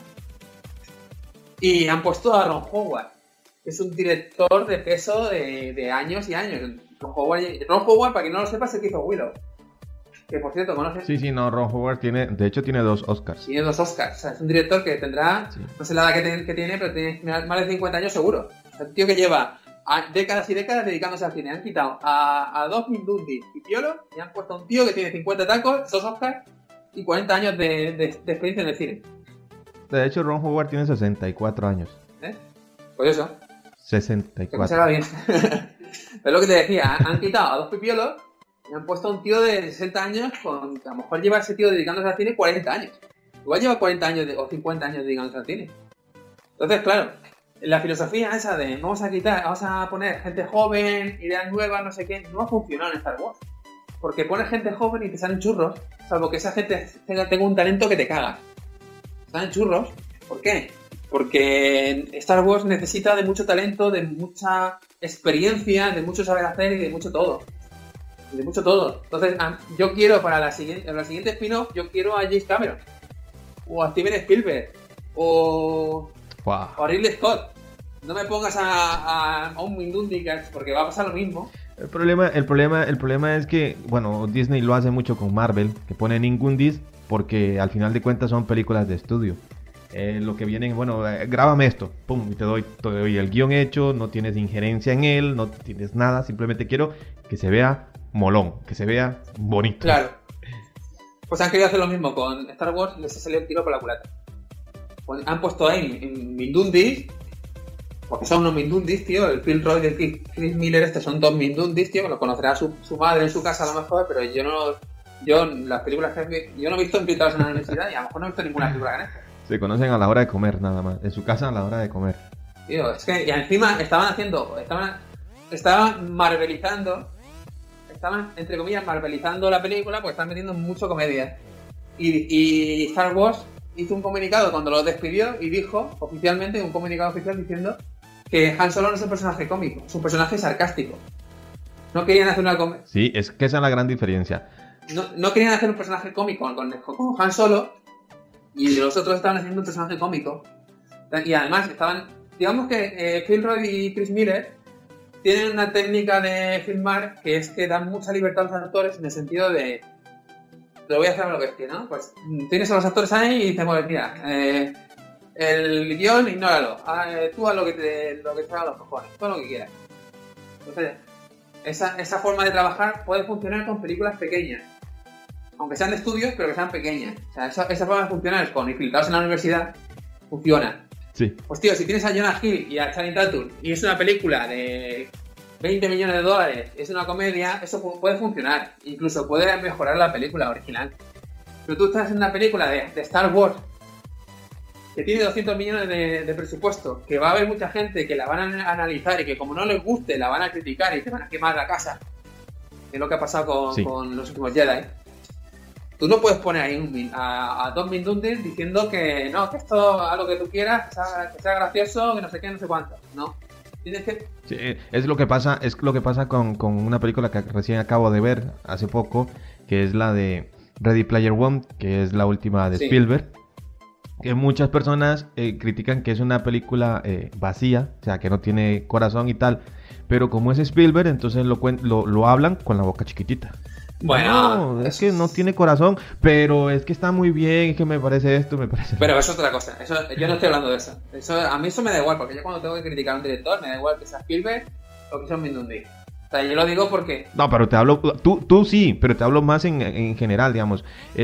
Speaker 3: y han puesto a Ron Howard, que es un director de peso de años y años. Ron Howard, para quien no lo sepa, es el que hizo Willow. Que por cierto, ¿conoces?
Speaker 1: Sí, Ron Howard tiene 2 Oscars.
Speaker 3: Tiene 2 Oscars. O sea, es un director que tendrá, no sé la edad que tiene, pero tiene más de 50 años seguro. O sea, un tío que lleva décadas y décadas dedicándose al cine. Han quitado a dos Mindundi y Piolo y han puesto a un tío que tiene 50 tacos, 2 Oscars y 40 años de experiencia en el cine.
Speaker 1: De hecho, Ron Howard tiene 64 años.
Speaker 3: Pues eso.
Speaker 1: 64.
Speaker 3: Que se va bien. Pero lo que te decía, han quitado a 2 pipiolos y han puesto a un tío de 60 años, que a lo mejor lleva ese tío dedicándose al cine 40 años. Igual lleva 40 años o 50 años dedicándose al cine. Entonces, claro, la filosofía esa de vamos a poner gente joven, ideas nuevas, no sé qué, no ha funcionado en Star Wars. Porque pones gente joven y te salen churros, salvo que esa gente tenga un talento que te cagas. Salen churros. ¿Por qué? Porque Star Wars necesita de mucho talento, de mucha experiencia, de mucho saber hacer y de mucho todo. De mucho todo. Entonces, yo quiero para la siguiente spin-off, yo quiero a James Cameron. O a Steven Spielberg. O a Ridley Scott. No me pongas a un Mindundi porque va a pasar lo mismo.
Speaker 1: El problema es que, bueno, Disney lo hace mucho con Marvel, que pone ningún disc porque al final de cuentas son películas de estudio. Lo que vienen, bueno, grábame esto, pum, y te doy el guión hecho, no tienes injerencia en él, no tienes nada, simplemente quiero que se vea molón, que se vea bonito.
Speaker 3: Claro. Pues han querido hacer lo mismo con Star Wars, les ha salido el tiro por la culata. Han puesto ahí en Mindundis, porque son unos Mindundis, tío, el Phil Roy y el Chris Miller, son dos Mindundis, tío, que lo conocerá su madre en su casa a lo mejor, pero yo las películas que yo no he visto Infiltrados en la universidad y a lo mejor no he visto ninguna película que han hecho.
Speaker 1: Se conocen a la hora de comer nada más, en su casa a la hora de comer.
Speaker 3: Tío, es que y encima estaban marvelizando, entre comillas marvelizando la película, pues están metiendo mucho comedia. Y Star Wars hizo un comunicado cuando lo despidió y dijo oficialmente, un comunicado oficial diciendo que Han Solo no es un personaje cómico, es un personaje sarcástico. No querían hacer una comedia.
Speaker 1: Sí, es que esa es la gran diferencia.
Speaker 3: No querían hacer un personaje cómico con Han Solo y los otros estaban haciendo un personaje cómico. Y además digamos que Phil Roy y Chris Miller tienen una técnica de filmar que es que dan mucha libertad a los actores en el sentido de lo voy a hacer a lo bestia, ¿no? Pues tienes a los actores ahí y dices, bueno, mira, el guión, ignóralo. Tú haz lo que te salga a los cojones, todo lo que quieras. Entonces, esa forma de trabajar puede funcionar con películas pequeñas. Aunque sean de estudios, pero que sean pequeñas. O sea, esa forma de funcionar con Infiltrados en la universidad funciona.
Speaker 1: Sí.
Speaker 3: Pues tío, si tienes a Jonah Hill y a Channing Tatum y es una película de 20 millones de dólares, es una comedia, eso puede funcionar. Incluso puede mejorar la película original. Pero tú estás en una película de Star Wars que tiene 200 millones de presupuesto, que va a haber mucha gente que la van a analizar y que como no les guste la van a criticar y te van a quemar la casa. Que es lo que ha pasado con los últimos Jedi. Tú no puedes poner ahí a dos Mindundis diciendo que no, que esto haz lo que tú quieras, que sea gracioso, que no sé qué, no sé cuánto. No. Tienes que...
Speaker 1: Sí, es lo que pasa con una película que recién acabo de ver hace poco, que es la de Ready Player One, que es la última de Spielberg. Que muchas personas critican que es una película vacía, o sea, que no tiene corazón y tal. Pero como es Spielberg, entonces lo hablan con la boca chiquitita.
Speaker 3: Bueno,
Speaker 1: no, es que no tiene corazón, pero es que está muy bien, es que me parece esto, me parece...
Speaker 3: Pero es otra cosa, yo no estoy hablando de eso. A mí eso me da igual, porque yo cuando tengo que criticar a un director, me da igual que sea Spielberg o que sea un Mindundi. O sea, yo lo digo porque...
Speaker 1: No, pero te hablo... Tú sí, pero te hablo más en general, digamos.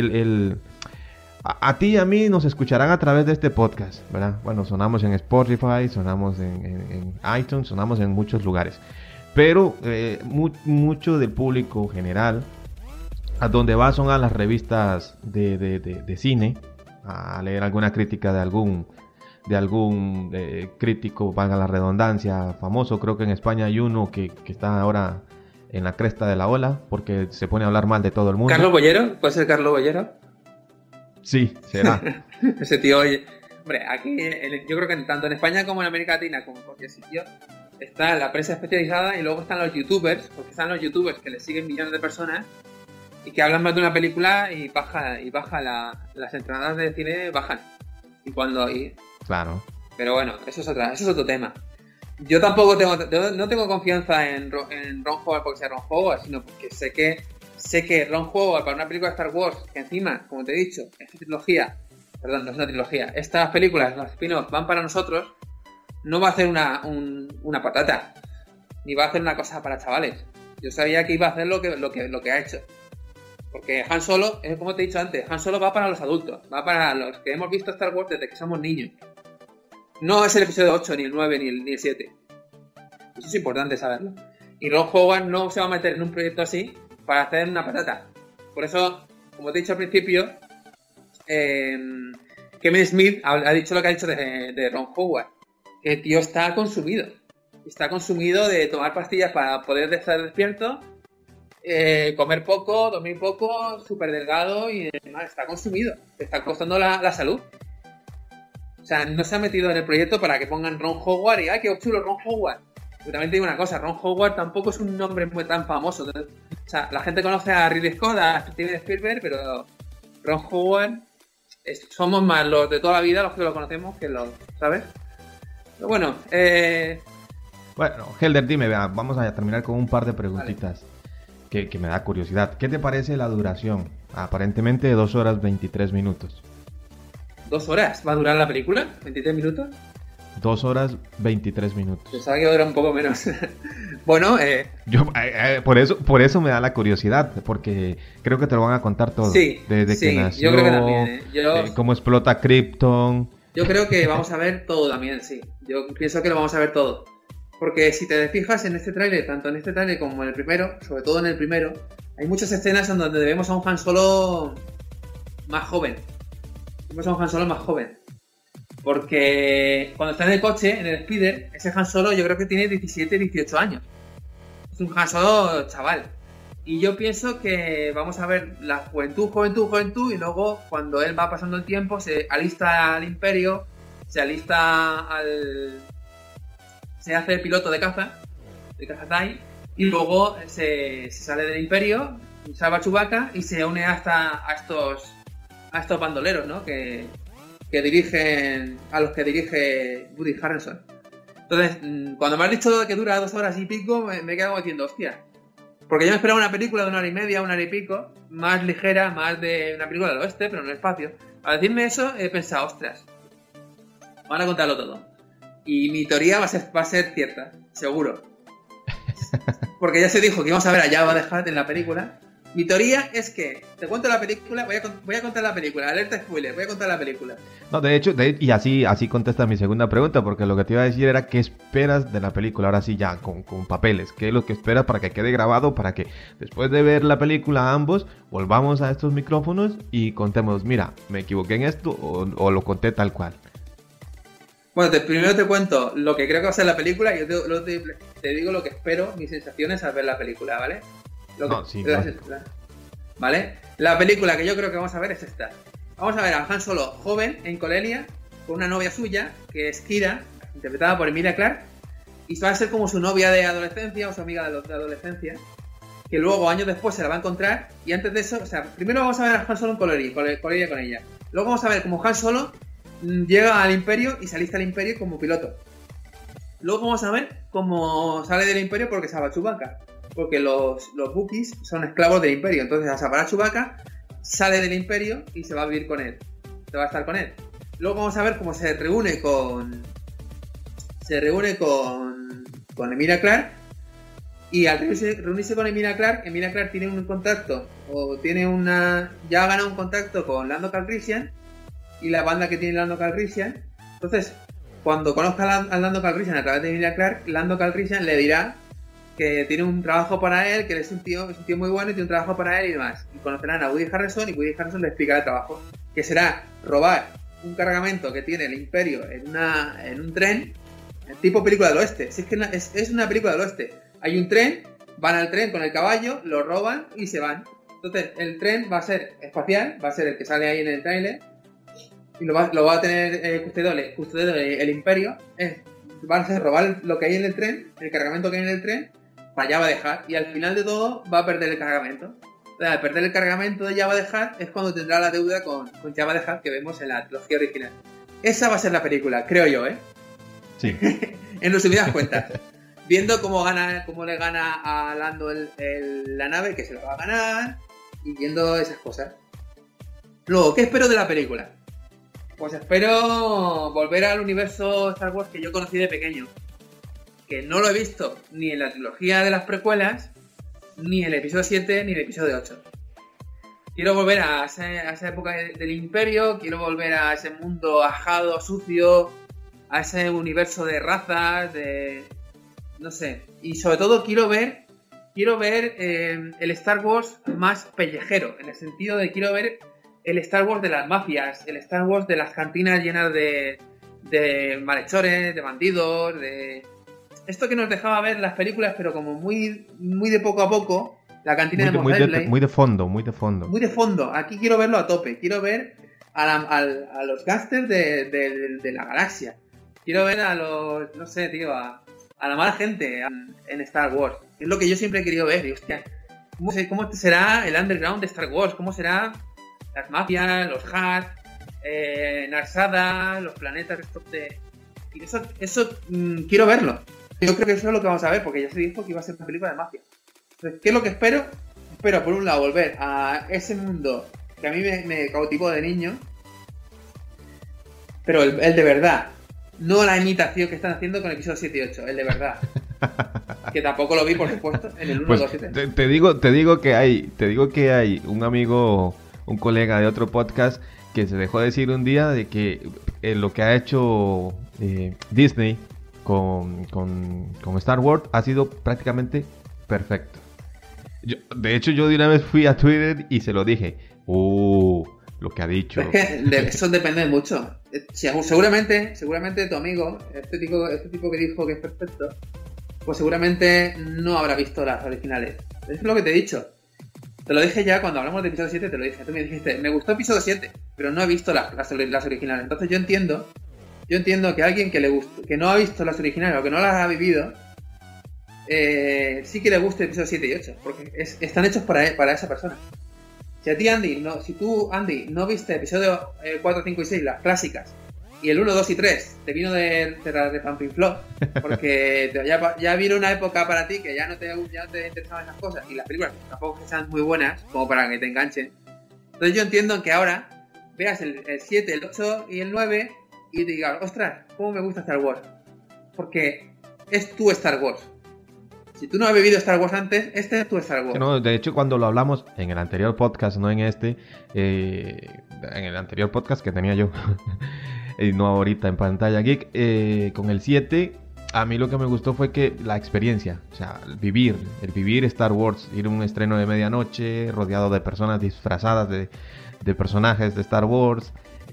Speaker 1: A ti y a mí nos escucharán a través de este podcast, ¿verdad? Bueno, sonamos en Spotify, sonamos en iTunes, sonamos en muchos lugares. Pero mucho del público general, a donde va son a las revistas de cine, a leer alguna crítica de algún crítico, valga la redundancia, famoso. Creo que en España hay uno que está ahora en la cresta de la ola, porque se pone a hablar mal de todo el mundo.
Speaker 3: ¿Carlos Bollero? ¿Puede ser Carlos Bollero?
Speaker 1: Sí, será.
Speaker 3: Ese tío, oye, hombre, aquí yo creo que tanto en España como en América Latina, como en cualquier sitio, está la prensa especializada y luego están los youtubers, porque están los youtubers que les siguen millones de personas y que hablan más de una película y baja las entradas de cine bajan.
Speaker 1: Claro.
Speaker 3: Pero bueno, eso es otro tema. Yo tampoco no tengo confianza en Ron Howard porque sea Ron Howard, sino porque sé que Ron Howard para una película de Star Wars, que encima, como te he dicho, esta trilogía, perdón, no es una trilogía, estas películas, los spin-offs van para nosotros, no va a hacer una patata, ni va a hacer una cosa para chavales. Yo sabía que iba a hacer lo que ha hecho. Porque Han Solo, como te he dicho antes, Han Solo va para los adultos, va para los que hemos visto Star Wars desde que somos niños. No es el episodio 8, ni el 9, ni el 7. Eso es importante saberlo. Y Ron Howard no se va a meter en un proyecto así para hacer una patata. Por eso, como te he dicho al principio, Kevin Smith ha dicho lo que ha dicho de Ron Howard. Que el tío está consumido. Está consumido de tomar pastillas para poder estar despierto, comer poco, dormir poco, súper delgado y demás. Está consumido. Te está costando la salud. O sea, no se ha metido en el proyecto para que pongan Ron Howard y ¡ay, qué chulo Ron Howard! Pero también te digo una cosa, Ron Howard tampoco es un nombre muy tan famoso. O sea, la gente conoce a Ridley Scott, a Steven Spielberg, pero Ron Howard somos más los de toda la vida los que lo conocemos que los, ¿sabes? Pero bueno,
Speaker 1: Bueno, Helder, dime, vamos a terminar con un par de preguntitas que me da curiosidad. ¿Qué te parece la duración? Aparentemente 2 horas 23 minutos.
Speaker 3: 2 horas va a durar la película, 23 minutos.
Speaker 1: 2 horas 23 minutos.
Speaker 3: Pensaba que iba a durar un poco menos. Bueno,
Speaker 1: por eso me da la curiosidad, porque creo que te lo van a contar todo.
Speaker 3: Sí,
Speaker 1: desde
Speaker 3: sí,
Speaker 1: que nació,
Speaker 3: yo creo que también.
Speaker 1: cómo explota Krypton.
Speaker 3: Yo creo que vamos a ver todo también, sí. Yo pienso que lo vamos a ver todo. Porque si te fijas en este tráiler, tanto en este tráiler como en el primero, sobre todo en el primero, hay muchas escenas en donde vemos a un Han Solo más joven. Vemos a un Han Solo más joven. Porque cuando está en el coche, en el speeder, ese Han Solo yo creo que tiene 17, 18 años. Es un Han Solo chaval. Y yo pienso que vamos a ver la juventud, y luego cuando él va pasando el tiempo, se alista al Imperio, se hace piloto de caza TIE, y luego se sale del Imperio, salva a Chewbacca y se une hasta a estos bandoleros, ¿no? Que dirigen, a los que dirige Woody Harrelson. Entonces, cuando me has dicho que dura 2 horas y pico, me he quedado diciendo, hostia. Porque yo me esperaba una película de 1 hora y media, 1 hora y pico, más ligera, más de una película del oeste, pero en el espacio. Al decirme eso, he pensado, ostras, van a contarlo todo. Y mi teoría va a ser cierta, seguro. Porque ya se dijo que íbamos a ver a Jabba the Hutt en la película. Mi teoría es que te cuento la película, voy a contar la película, alerta spoiler, voy a contar la película.
Speaker 1: No, de hecho, y así contesta mi segunda pregunta, porque lo que te iba a decir era qué esperas de la película, ahora sí ya, con papeles, qué es lo que esperas para que quede grabado, para que después de ver la película ambos, volvamos a estos micrófonos y contemos, mira, me equivoqué en esto o lo conté tal cual.
Speaker 3: Bueno, primero te cuento lo que creo que va a ser la película y yo te digo lo que espero, mis sensaciones al ver la película, ¿vale? ¿Vale? La película que yo creo que vamos a ver es esta. Vamos a ver a Han Solo joven en Colenia con una novia suya que es Kira, interpretada por Emilia Clarke, y va a ser como su novia de adolescencia o su amiga de adolescencia, que luego años después se la va a encontrar. Y antes de eso, o sea, primero vamos a ver a Han Solo en Colenia con ella. Luego vamos a ver cómo Han Solo llega al Imperio y se alista al Imperio como piloto. Luego vamos a ver cómo sale del Imperio porque salva a Chewbacca. Porque los Wookiees son esclavos del Imperio. Entonces, a salvar a Chewbacca, sale del Imperio y se va a vivir con él. Se va a estar con él. Luego vamos a ver cómo se reúne con Emilia Clarke. Y al reunirse con Emilia Clarke tiene un contacto, ya ha ganado un contacto con Lando Calrissian y la banda que tiene Lando Calrissian. Entonces, cuando conozca a Lando Calrissian a través de Emilia Clarke, Lando Calrissian le dirá que tiene un trabajo para él, que él es un tío muy bueno y tiene un trabajo para él y demás. Y conocerán a Woody Harrelson y Woody Harrelson le explicará el trabajo, que será robar un cargamento que tiene el Imperio en un tren, tipo película del oeste. Si es que es una película del oeste. Hay un tren, van al tren con el caballo, lo roban y se van. Entonces, el tren va a ser espacial, va a ser el que sale ahí en el tráiler, y lo va a tener custodiado el Imperio. Van a hacer robar lo que hay en el tren, el cargamento que hay en el tren, para Jabba the Hutt, y al final de todo va a perder el cargamento. Entonces, al perder el cargamento de Jabba the Hutt es cuando tendrá la deuda con Jabba the Hutt que vemos en la trilogía original. Esa va a ser la película, creo yo, ¿eh?
Speaker 1: Sí.
Speaker 3: En resumidas cuentas. Viendo cómo le gana a Lando la nave, que se la va a ganar, y viendo esas cosas. Luego, ¿qué espero de la película? Pues espero volver al universo Star Wars que yo conocí de pequeño. Que no lo he visto ni en la trilogía de las precuelas, ni en el episodio 7, ni en el episodio 8. Quiero volver a esa época del Imperio, quiero volver a ese mundo ajado, sucio, a ese universo de razas, no sé. Y sobre todo quiero ver el Star Wars más pellejero, en el sentido de quiero ver el Star Wars de las mafias, el Star Wars de las cantinas llenas de malhechores, de bandidos, de... Esto que nos dejaba ver las películas, pero como muy, muy de poco a poco, la cantina de Mos Eisley.
Speaker 1: Muy de fondo, muy de fondo.
Speaker 3: Muy de fondo. Aquí quiero verlo a tope. Quiero ver a los gángsters de la galaxia. Quiero ver a los, no sé, tío, a la mala gente en Star Wars. Es lo que yo siempre he querido ver. Y, hostia, ¿cómo será el underground de Star Wars? ¿Cómo será las mafias, los Hutt, Narsada, los planetas estos de... Y eso quiero verlo. Yo creo que eso es lo que vamos a ver, porque ya se dijo que iba a ser una película de mafia. Entonces, ¿qué es lo que espero? Espero, por un lado, volver a ese mundo que a mí me cautivó de niño, pero el de verdad. No la imitación que están haciendo con el episodio 7 y 8, el de verdad. Que tampoco lo vi, por supuesto, en el 1,
Speaker 1: pues
Speaker 3: 2 y 3.
Speaker 1: Te digo que hay un amigo, un colega de otro podcast que se dejó decir un día de que lo que ha hecho Disney con Star Wars ha sido prácticamente perfecto. De hecho, yo de una vez fui a Twitter y se lo dije. Lo que ha dicho.
Speaker 3: Es que eso depende mucho. Seguramente tu amigo, este tipo que dijo que es perfecto, pues seguramente no habrá visto las originales. Es lo que te he dicho. Te lo dije ya cuando hablamos de episodio 7, te lo dije. Tú me dijiste, me gustó episodio 7, pero no he visto las originales. Entonces yo entiendo que alguien que le gustó, que no ha visto las originales o que no las ha vivido, sí que le gusta episodio 7 y 8, porque están hechos para esa persona. Si tú, Andy, no viste episodio 4, 5 y 6, las clásicas, y el 1, 2 y 3 te vino de Pampinfló, porque ya vino una época para ti que ya no te interesaban esas cosas, y las películas tampoco sean muy buenas como para que te enganchen. Entonces yo entiendo que ahora veas el 7, el 8 y el 9 y te digas, ostras, cómo me gusta Star Wars, porque es tu Star Wars. Si tú no has vivido Star Wars antes, este es tu Star Wars.
Speaker 1: No, de hecho, cuando lo hablamos en el anterior podcast, no en este, en el anterior podcast que tenía yo, y no ahorita en Pantalla Geek, con el 7, a mí lo que me gustó fue que la experiencia, o sea, el vivir Star Wars, ir a un estreno de medianoche, rodeado de personas disfrazadas de personajes de Star Wars,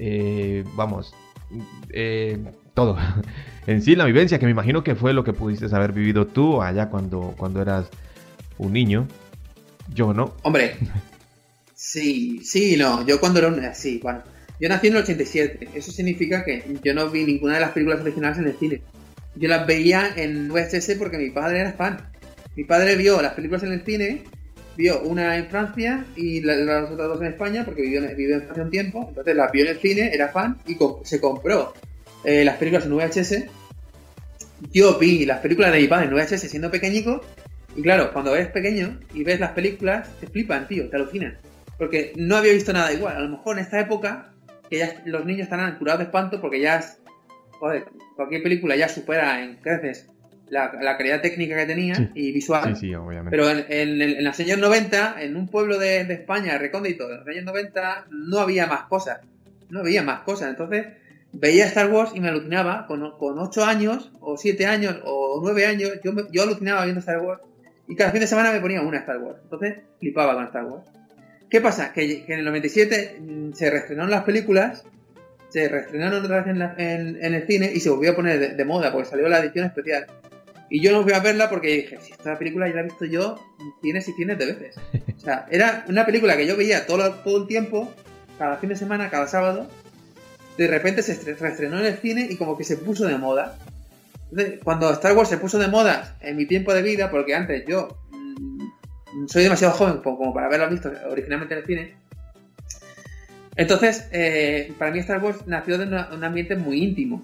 Speaker 1: todo. En sí, la vivencia, que me imagino que fue lo que pudiste haber vivido tú allá cuando eras un niño. Yo no.
Speaker 3: Hombre, sí, no. Yo cuando era sí, bueno. Yo nací en el 87. Eso significa que yo no vi ninguna de las películas originales en el cine. Yo las veía en VHS porque mi padre era fan. Mi padre vio las películas en el cine, vio una en Francia y las otras dos en España porque vivió en Francia un tiempo. Entonces las vio en el cine, era fan y se compró las películas en VHS. Yo vi las películas de mi padre en VHS siendo pequeñico, y claro, cuando eres pequeño y ves las películas, te flipan, tío, te alucinan, porque no había visto nada igual. A lo mejor en esta época, que ya los niños estarán curados de espanto porque ya cualquier película ya supera en creces la calidad técnica que tenía, sí, y visual.
Speaker 1: Sí, obviamente.
Speaker 3: Pero en los años 90, en un pueblo de España recóndito, en los años 90, no había más cosas. Entonces veía Star Wars y me alucinaba. Con 8 años, o 7 años, o 9 años, yo alucinaba viendo Star Wars. Y cada fin de semana me ponía una Star Wars. Entonces flipaba con Star Wars. ¿Qué pasa? Que en el 97 se reestrenaron las películas, se reestrenaron otra vez en el cine y se volvió a poner de moda porque salió la edición especial. Y yo no fui a verla porque dije, si esta película ya la he visto yo cientos y cientos de veces. O sea, era una película que yo veía todo el tiempo, cada fin de semana, cada sábado. De repente se reestrenó en el cine y como que se puso de moda. Entonces, cuando Star Wars se puso de moda en mi tiempo de vida, porque antes yo soy demasiado joven como para haberlo visto originalmente en el cine, entonces para mí Star Wars nació de un ambiente muy íntimo.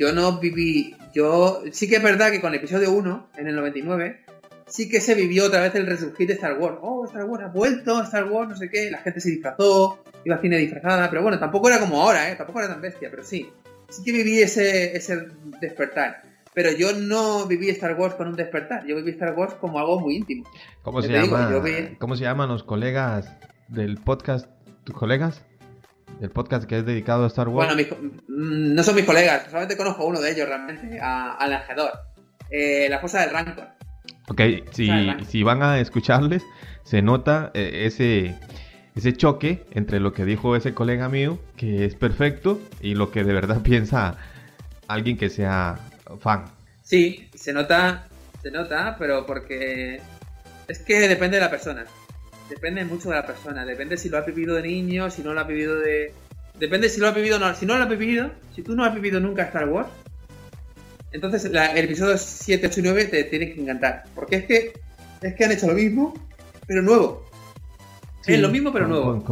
Speaker 3: Yo sí que es verdad que con el episodio 1, en el 99, sí que se vivió otra vez el resurgir de Star Wars. Oh, Star Wars ha vuelto, Star Wars no sé qué, la gente se disfrazó, iba al cine disfrazada, pero bueno, tampoco era como ahora, tampoco era tan bestia, pero sí que viví ese despertar. Pero yo no viví Star Wars con un despertar, yo viví Star Wars como algo muy íntimo.
Speaker 1: ¿Cómo se llaman los colegas del podcast? ¿Tus colegas? ¿Del podcast que es dedicado a Star Wars?
Speaker 3: Bueno, no son mis colegas, solamente conozco a uno de ellos realmente, al Angedor, la Fosa del Rancor.
Speaker 1: Ok, si van a escucharles, se nota ese ese choque entre lo que dijo ese colega mío, que es perfecto, y lo que de verdad piensa alguien que sea fan.
Speaker 3: Sí, se nota, pero porque es que depende de la persona. Depende mucho de la persona. Depende si lo has vivido de niño, si no lo has vivido de... Depende si lo has vivido o no. Si no lo has vivido, si tú no has vivido nunca Star Wars, entonces el episodio 7, 8 y 9 te tiene que encantar. Porque es que han hecho lo mismo, pero nuevo.
Speaker 1: Sí,
Speaker 3: es lo mismo, pero nuevo.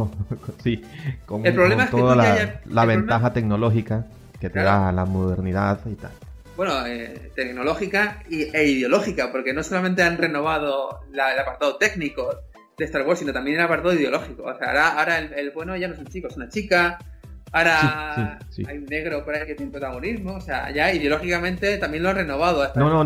Speaker 1: Con
Speaker 3: el problema es que
Speaker 1: toda
Speaker 3: tú
Speaker 1: la ventaja tecnológica que te da la modernidad y tal.
Speaker 3: Bueno, tecnológica e ideológica, porque no solamente han renovado el apartado técnico de Star Wars, sino también el apartado ideológico. O sea, ahora el bueno ya no es un chico, es una chica. Ahora
Speaker 1: sí.
Speaker 3: hay un negro por ahí que tiene protagonismo. O sea, ya ideológicamente también lo han renovado.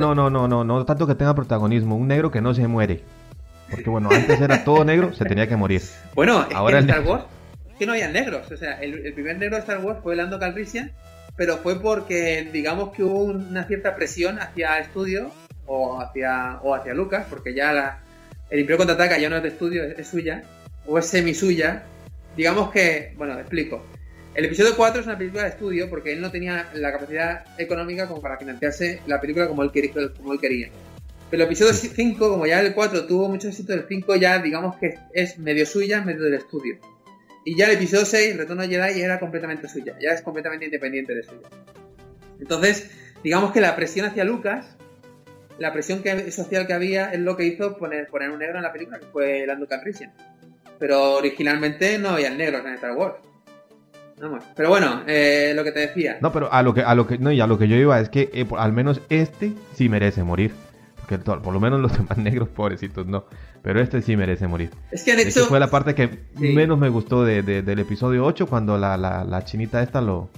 Speaker 1: No tanto que tenga protagonismo. Un negro que no se muere. Porque bueno, antes era todo negro, se tenía que morir.
Speaker 3: Bueno,
Speaker 1: ahora
Speaker 3: en Star Wars es que no había negros. O sea, el primer negro de Star Wars fue Lando Calrissian, pero fue porque digamos que hubo una cierta presión hacia el estudio o hacia Lucas, porque ya el Imperio Contraataca ya no es de estudio, es suya, o es semi suya. Digamos que, bueno, explico. El episodio 4 es una película de estudio porque él no tenía la capacidad económica como para financiarse la película como él quería. Pero el episodio 5, como ya el 4 tuvo mucho éxito, el 5 ya digamos que es medio suya, medio del estudio. Y ya el episodio 6, el Retorno de Jedi, era completamente suya, ya es completamente independiente de suya. Entonces, digamos que la presión hacia Lucas, la presión social que había, es lo que hizo poner un negro en la película, que fue Lando Calrissian. Pero originalmente no había negros en Star Wars. Vamos. Pero bueno, lo que te decía.
Speaker 1: No, pero a lo que yo iba es que al menos este sí merece morir. Porque por lo menos los demás negros, pobrecitos, no. Pero este sí merece morir.
Speaker 3: Es que han hecho...
Speaker 1: Esa fue la parte que menos me gustó del episodio 8, cuando la chinita esta lo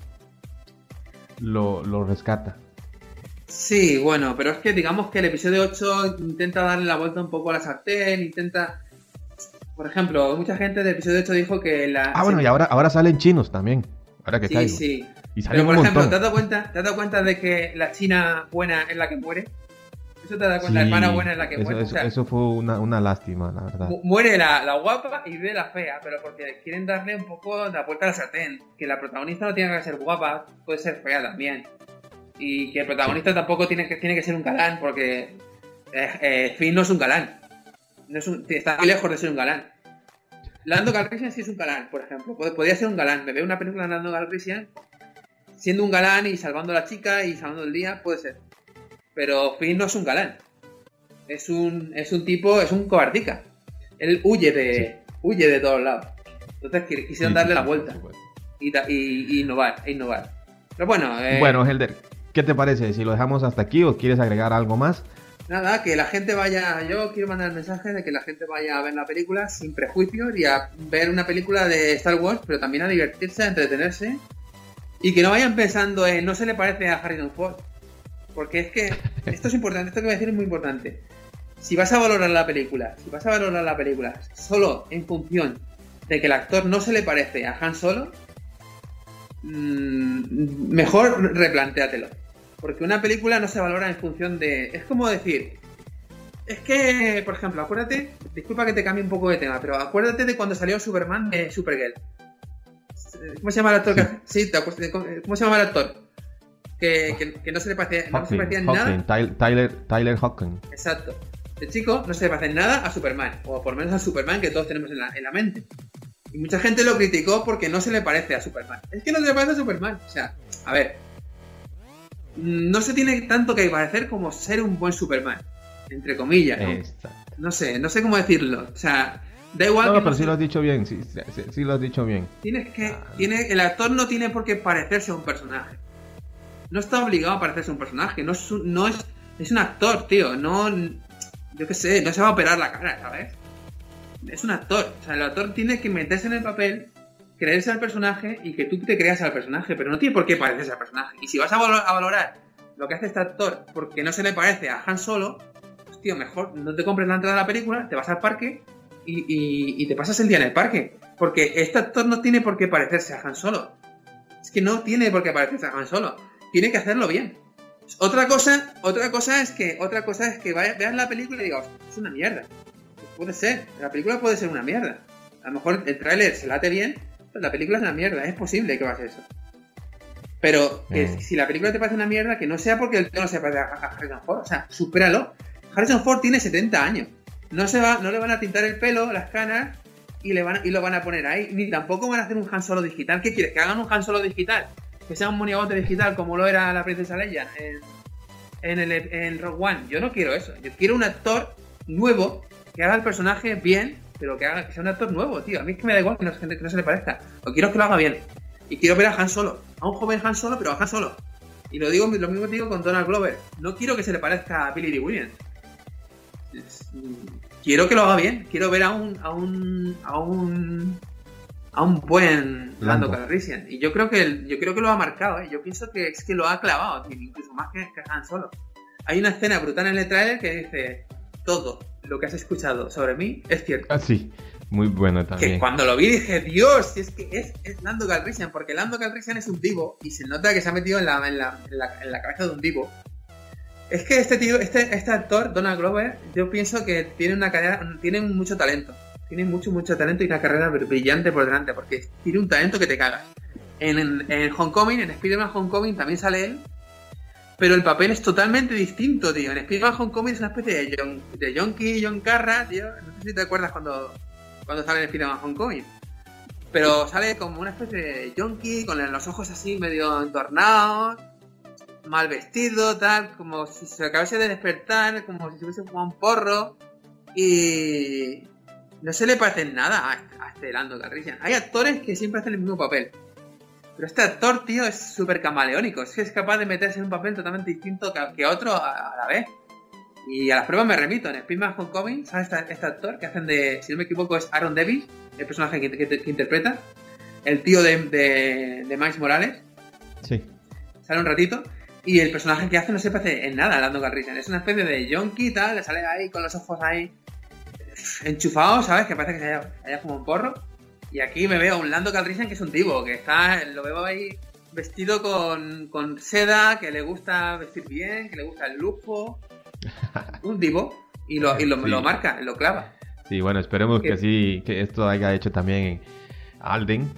Speaker 1: rescata.
Speaker 3: Sí, bueno, pero es que digamos que el episodio 8 intenta darle la vuelta un poco a la sartén, intenta... Por ejemplo, mucha gente del episodio 8 dijo que
Speaker 1: bueno, y ahora salen chinos también. Ahora que caigo.
Speaker 3: Sí.
Speaker 1: Y salen
Speaker 3: pero por ejemplo,
Speaker 1: montón.
Speaker 3: ¿te has dado cuenta de que la china buena es la que muere? ¿Eso te das cuenta? La hermana buena es la que muere.
Speaker 1: Eso fue una lástima, la verdad.
Speaker 3: Muere la guapa y vive la fea, pero porque quieren darle un poco la vuelta a la sartén. Que la protagonista no tiene que ser guapa, puede ser fea también. Y que el protagonista tampoco tiene que ser un galán, porque Finn no es un galán. Está muy lejos de ser un galán. Lando Calrissian sí es un galán, por ejemplo. Podría ser un galán. Me veo una película de Lando Calrissian siendo un galán y salvando a la chica y salvando el día, puede ser. Pero Finn no es un galán. Es un tipo, es un cobardica. Él huye de todos lados. Entonces quisieron darle la vuelta y innovar. Pero bueno.
Speaker 1: Bueno, Helder, ¿qué te parece? Si lo dejamos hasta aquí o quieres agregar algo más.
Speaker 3: Nada, que la gente vaya... Yo quiero mandar el mensaje de que la gente vaya a ver la película sin prejuicios y a ver una película de Star Wars, pero también a divertirse, a entretenerse. Y que no vayan pensando en no se le parece a Harrison Ford. Porque es que esto es importante, esto que voy a decir es muy importante. Si vas a valorar la película solo en función de que el actor no se le parece a Han Solo, mejor replantéatelo. Porque una película no se valora en función de... Es como decir... Es que, por ejemplo, acuérdate... Disculpa que te cambie un poco de tema, pero acuérdate de cuando salió Superman de Supergirl. ¿Cómo se llama el actor? Sí, ¿cómo se llama el actor? Que no se le parecía, no se parecía en nada.
Speaker 1: Tyler Hoechlin.
Speaker 3: Exacto. El chico no se le parece en nada a Superman. O por lo menos a Superman que todos tenemos en la mente. Y mucha gente lo criticó porque no se le parece a Superman. Es que no se le parece a Superman. O sea, a ver... No se tiene tanto que parecer como ser un buen Superman, entre comillas, ¿no?
Speaker 1: Exacto.
Speaker 3: No sé cómo decirlo. O sea, da igual.
Speaker 1: No, pero sí lo has dicho bien, sí lo has dicho bien.
Speaker 3: El actor no tiene por qué parecerse a un personaje. No está obligado a parecerse a un personaje. Es un actor, tío. No, yo qué sé, no se va a operar la cara, ¿sabes? Es un actor. O sea, el actor tiene que meterse en el papel, creerse al personaje y que tú te creas al personaje, pero no tiene por qué parecerse al personaje. Y si vas a valorar lo que hace este actor porque no se le parece a Han Solo, pues tío, mejor no te compres la entrada de la película, te vas al parque y te pasas el día en el parque. Porque este actor no tiene por qué parecerse a Han Solo. Es que no tiene por qué parecerse a Han Solo. Tiene que hacerlo bien. Otra cosa es que veas la película y digas, es una mierda. Puede ser, la película puede ser una mierda. A lo mejor el tráiler se late bien, pero la película es una mierda. Es posible que va a ser eso. Pero que si la película te parece una mierda, que no sea porque el tío no se parece a Harrison Ford. O sea, supéralo. Harrison Ford tiene 70 años. No le van a tintar el pelo, las canas, y lo van a poner ahí. Ni tampoco van a hacer un Han Solo digital. ¿Qué quieres? ¿Que hagan un Han Solo digital? Que sea un monigote digital como lo era la princesa Leia en Rogue One. Yo no quiero eso. Yo quiero un actor nuevo que haga el personaje bien, pero que sea un actor nuevo, tío. A mí es que me da igual que no se le parezca. Lo quiero que lo haga bien. Y quiero ver a Han Solo. A un joven Han Solo, pero a Han Solo. Y lo mismo digo con Donald Glover. No quiero que se le parezca a Billy Dee Williams. Quiero que lo haga bien. Quiero ver a un buen Lando Calrissian. Y yo creo que lo ha marcado, ¿eh? Yo pienso que es que lo ha clavado, tío, incluso más que Han Solo. Hay una escena brutal en el trailer que dice: todo lo que has escuchado sobre mí es cierto.
Speaker 1: Ah, sí. Muy bueno también.
Speaker 3: Que cuando lo vi dije, Dios, si es que es Lando Calrissian, porque Lando Calrissian es un divo y se nota que se ha metido en la cabeza de un divo. Es que este tío, este actor, Donald Glover, yo pienso que tiene una carrera, tiene mucho talento. Tiene mucho talento y una carrera brillante por delante, porque tiene un talento que te cagas. En Homecoming, en Spider-Man Homecoming también sale él, pero el papel es totalmente distinto, tío. En Spider-Man Homecoming es una especie de Yonki, John Carra, tío. No sé si te acuerdas cuando sale en Spider-Man Homecoming. Pero sale como una especie de Yonki, con los ojos así medio entornados, mal vestido, tal, como si se acabase de despertar, como si se hubiese fumado un porro. Y no se le parece en nada a este Lando Calrissian. Hay actores que siempre hacen el mismo papel. Pero este actor, tío, es súper camaleónico. Es que es capaz de meterse en un papel totalmente distinto que otro a la vez. Y a las pruebas me remito. En Spider-Man Homecoming sale este actor que hacen de, si no me equivoco, es Aaron Davis, el personaje que interpreta. El tío de Miles Morales.
Speaker 1: Sí.
Speaker 3: Sale un ratito. Y el personaje que hace no se parece en nada a Lando Calrissian. Es una especie de yonki, tal, le sale ahí con los ojos ahí enchufado, ¿sabes? Que parece que se haya como un porro. Y aquí me veo a un Lando Calrissian que es un divo, que lo veo ahí vestido con seda, que le gusta vestir bien, que le gusta el lujo. Un divo. Y lo marca, lo clava.
Speaker 1: Sí, bueno, esperemos que esto haya hecho también Alden,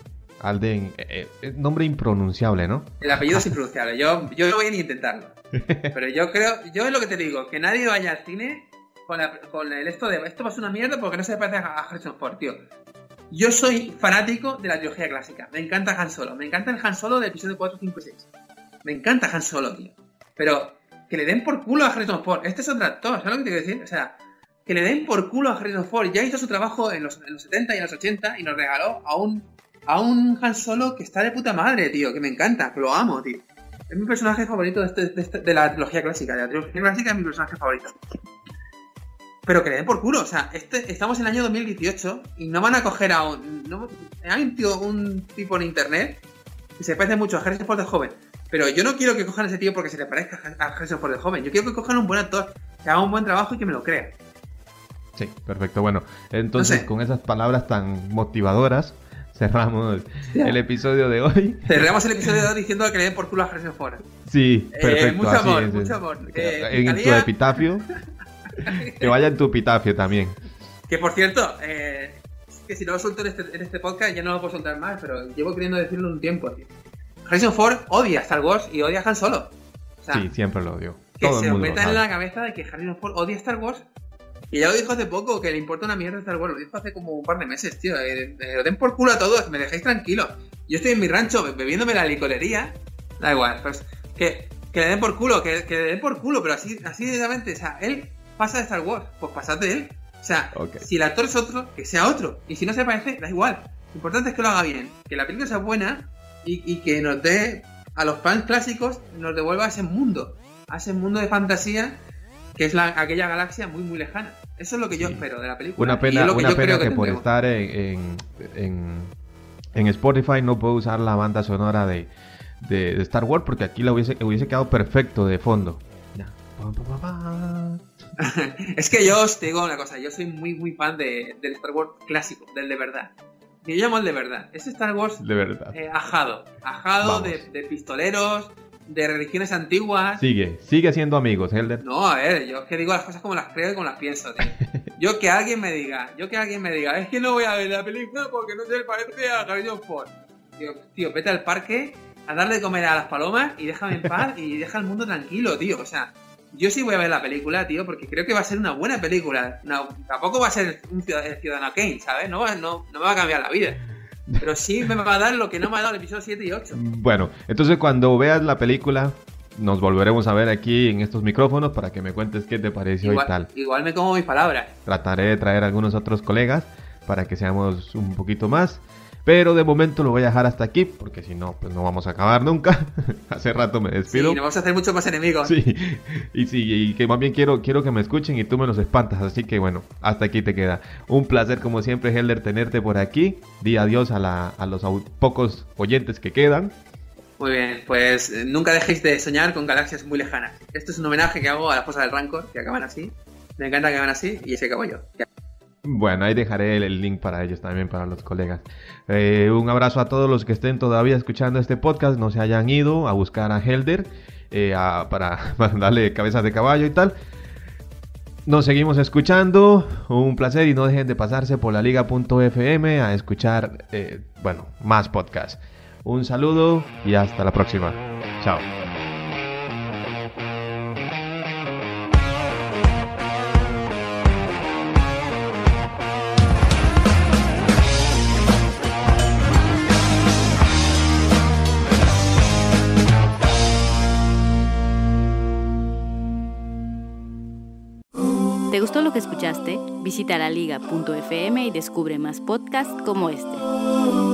Speaker 1: nombre impronunciable, ¿no? El
Speaker 3: apellido es impronunciable, yo no voy a ni intentarlo. Pero yo es lo que te digo, que nadie vaya al cine con esto va a ser una mierda porque no se parece a Harrison Ford, tío. Yo soy fanático de la trilogía clásica, me encanta Han Solo, me encanta el Han Solo del episodio 4, 5 y 6. Me encanta Han Solo, tío. Pero que le den por culo a Harrison Ford, este es otro actor, ¿sabes lo que te quiero decir? O sea, que le den por culo a Harrison Ford, ya hizo su trabajo en los 70 y en los 80 y nos regaló a un Han Solo que está de puta madre, tío, que me encanta, que lo amo, tío. Es mi personaje favorito de la trilogía clásica. De la trilogía clásica es mi personaje favorito. Pero que le den por culo, o sea, estamos en el año 2018 y no van a coger a hay un tipo en internet que se parece mucho a Harrison Ford de joven. Pero yo no quiero que cojan a ese tío porque se le parezca a Harrison Ford de joven. Yo quiero que cojan a un buen actor, que haga un buen trabajo y que me lo crea.
Speaker 1: Sí, perfecto. Bueno, entonces con esas palabras tan motivadoras cerramos el episodio de hoy. Cerramos
Speaker 3: el episodio de hoy diciendo que le den por culo a Harrison Ford.
Speaker 1: Sí, perfecto.
Speaker 3: Mucho amor, mucho amor.
Speaker 1: En tu epitafio. Que vaya en tu epitafio también.
Speaker 3: Que por cierto, que si no lo suelto en este podcast ya no lo puedo soltar más, pero llevo queriendo decirlo un tiempo, tío. Harrison Ford odia Star Wars y odia a Han Solo. O sea,
Speaker 1: sí, siempre lo odio.
Speaker 3: Que todo se meta en la cabeza de que Harrison Ford odia Star Wars. Y ya lo dijo hace poco, que le importa una mierda Star Wars. Lo dijo hace como un par de meses, tío. Lo den por culo a todos, me dejéis tranquilo. Yo estoy en mi rancho bebiéndome la licorería. Da igual, pues que le den por culo, que le den por culo, pero así directamente. O sea, él pasa de Star Wars, pues pasad de él. O sea, si el actor es otro, que sea otro. Y si no se parece, da igual. Lo importante es que lo haga bien, que la película sea buena y que nos dé, a los fans clásicos, nos devuelva a ese mundo de fantasía que es aquella galaxia muy muy lejana. Eso es lo que yo espero de la película.
Speaker 1: Una pena que por estar en Spotify no puedo usar la banda sonora de Star Wars, porque aquí la hubiese quedado perfecto de fondo. Ya.
Speaker 3: Es que yo os digo una cosa, yo soy muy muy fan del Star Wars clásico, del de verdad. Que yo llamo el de verdad. Ese Star Wars
Speaker 1: de verdad.
Speaker 3: Ajado de pistoleros, de religiones antiguas.
Speaker 1: Sigue siendo amigos, Helder.
Speaker 3: No, a ver, yo es que digo las cosas como las creo y como las pienso, tío. Yo que alguien me diga, es que no voy a ver la película porque no se parece a Harrison Ford. Tío, vete al parque a darle de comer a las palomas y déjame en paz y deja el mundo tranquilo, tío. O sea, yo sí voy a ver la película, tío, porque creo que va a ser una buena película. No, tampoco va a ser un Ciudadano Kane, ¿sabes? No me va a cambiar la vida. Pero sí me va a dar lo que no me ha dado el episodio 7 y 8.
Speaker 1: Bueno, entonces cuando veas la película, nos volveremos a ver aquí en estos micrófonos para que me cuentes qué te pareció y tal.
Speaker 3: Igual me como mis palabras.
Speaker 1: Trataré de traer a algunos otros colegas para que seamos un poquito más. Pero de momento lo voy a dejar hasta aquí, porque si no, pues no vamos a acabar nunca. Hace rato me despido.
Speaker 3: Sí, nos vamos a hacer muchos más enemigos.
Speaker 1: Sí, y que más bien quiero que me escuchen y tú me los espantas. Así que bueno, hasta aquí te queda. Un placer como siempre, Helder, tenerte por aquí. Di adiós a los pocos oyentes que quedan.
Speaker 3: Muy bien, pues nunca dejéis de soñar con galaxias muy lejanas. Esto es un homenaje que hago a las cosas del Rancor, que acaban así. Me encanta que acaben así y ese acabo yo.
Speaker 1: Bueno, ahí dejaré el link para ellos también, para los colegas. Un abrazo a todos los que estén todavía escuchando este podcast, no se hayan ido a buscar a Helder para darle cabezas de caballo y tal. Nos seguimos escuchando, un placer, y no dejen de pasarse por laliga.fm a escuchar más podcasts. Un saludo y hasta la próxima. Chao.
Speaker 4: ¿Te gustó lo que escuchaste? Visita laliga.fm y descubre más podcasts como este.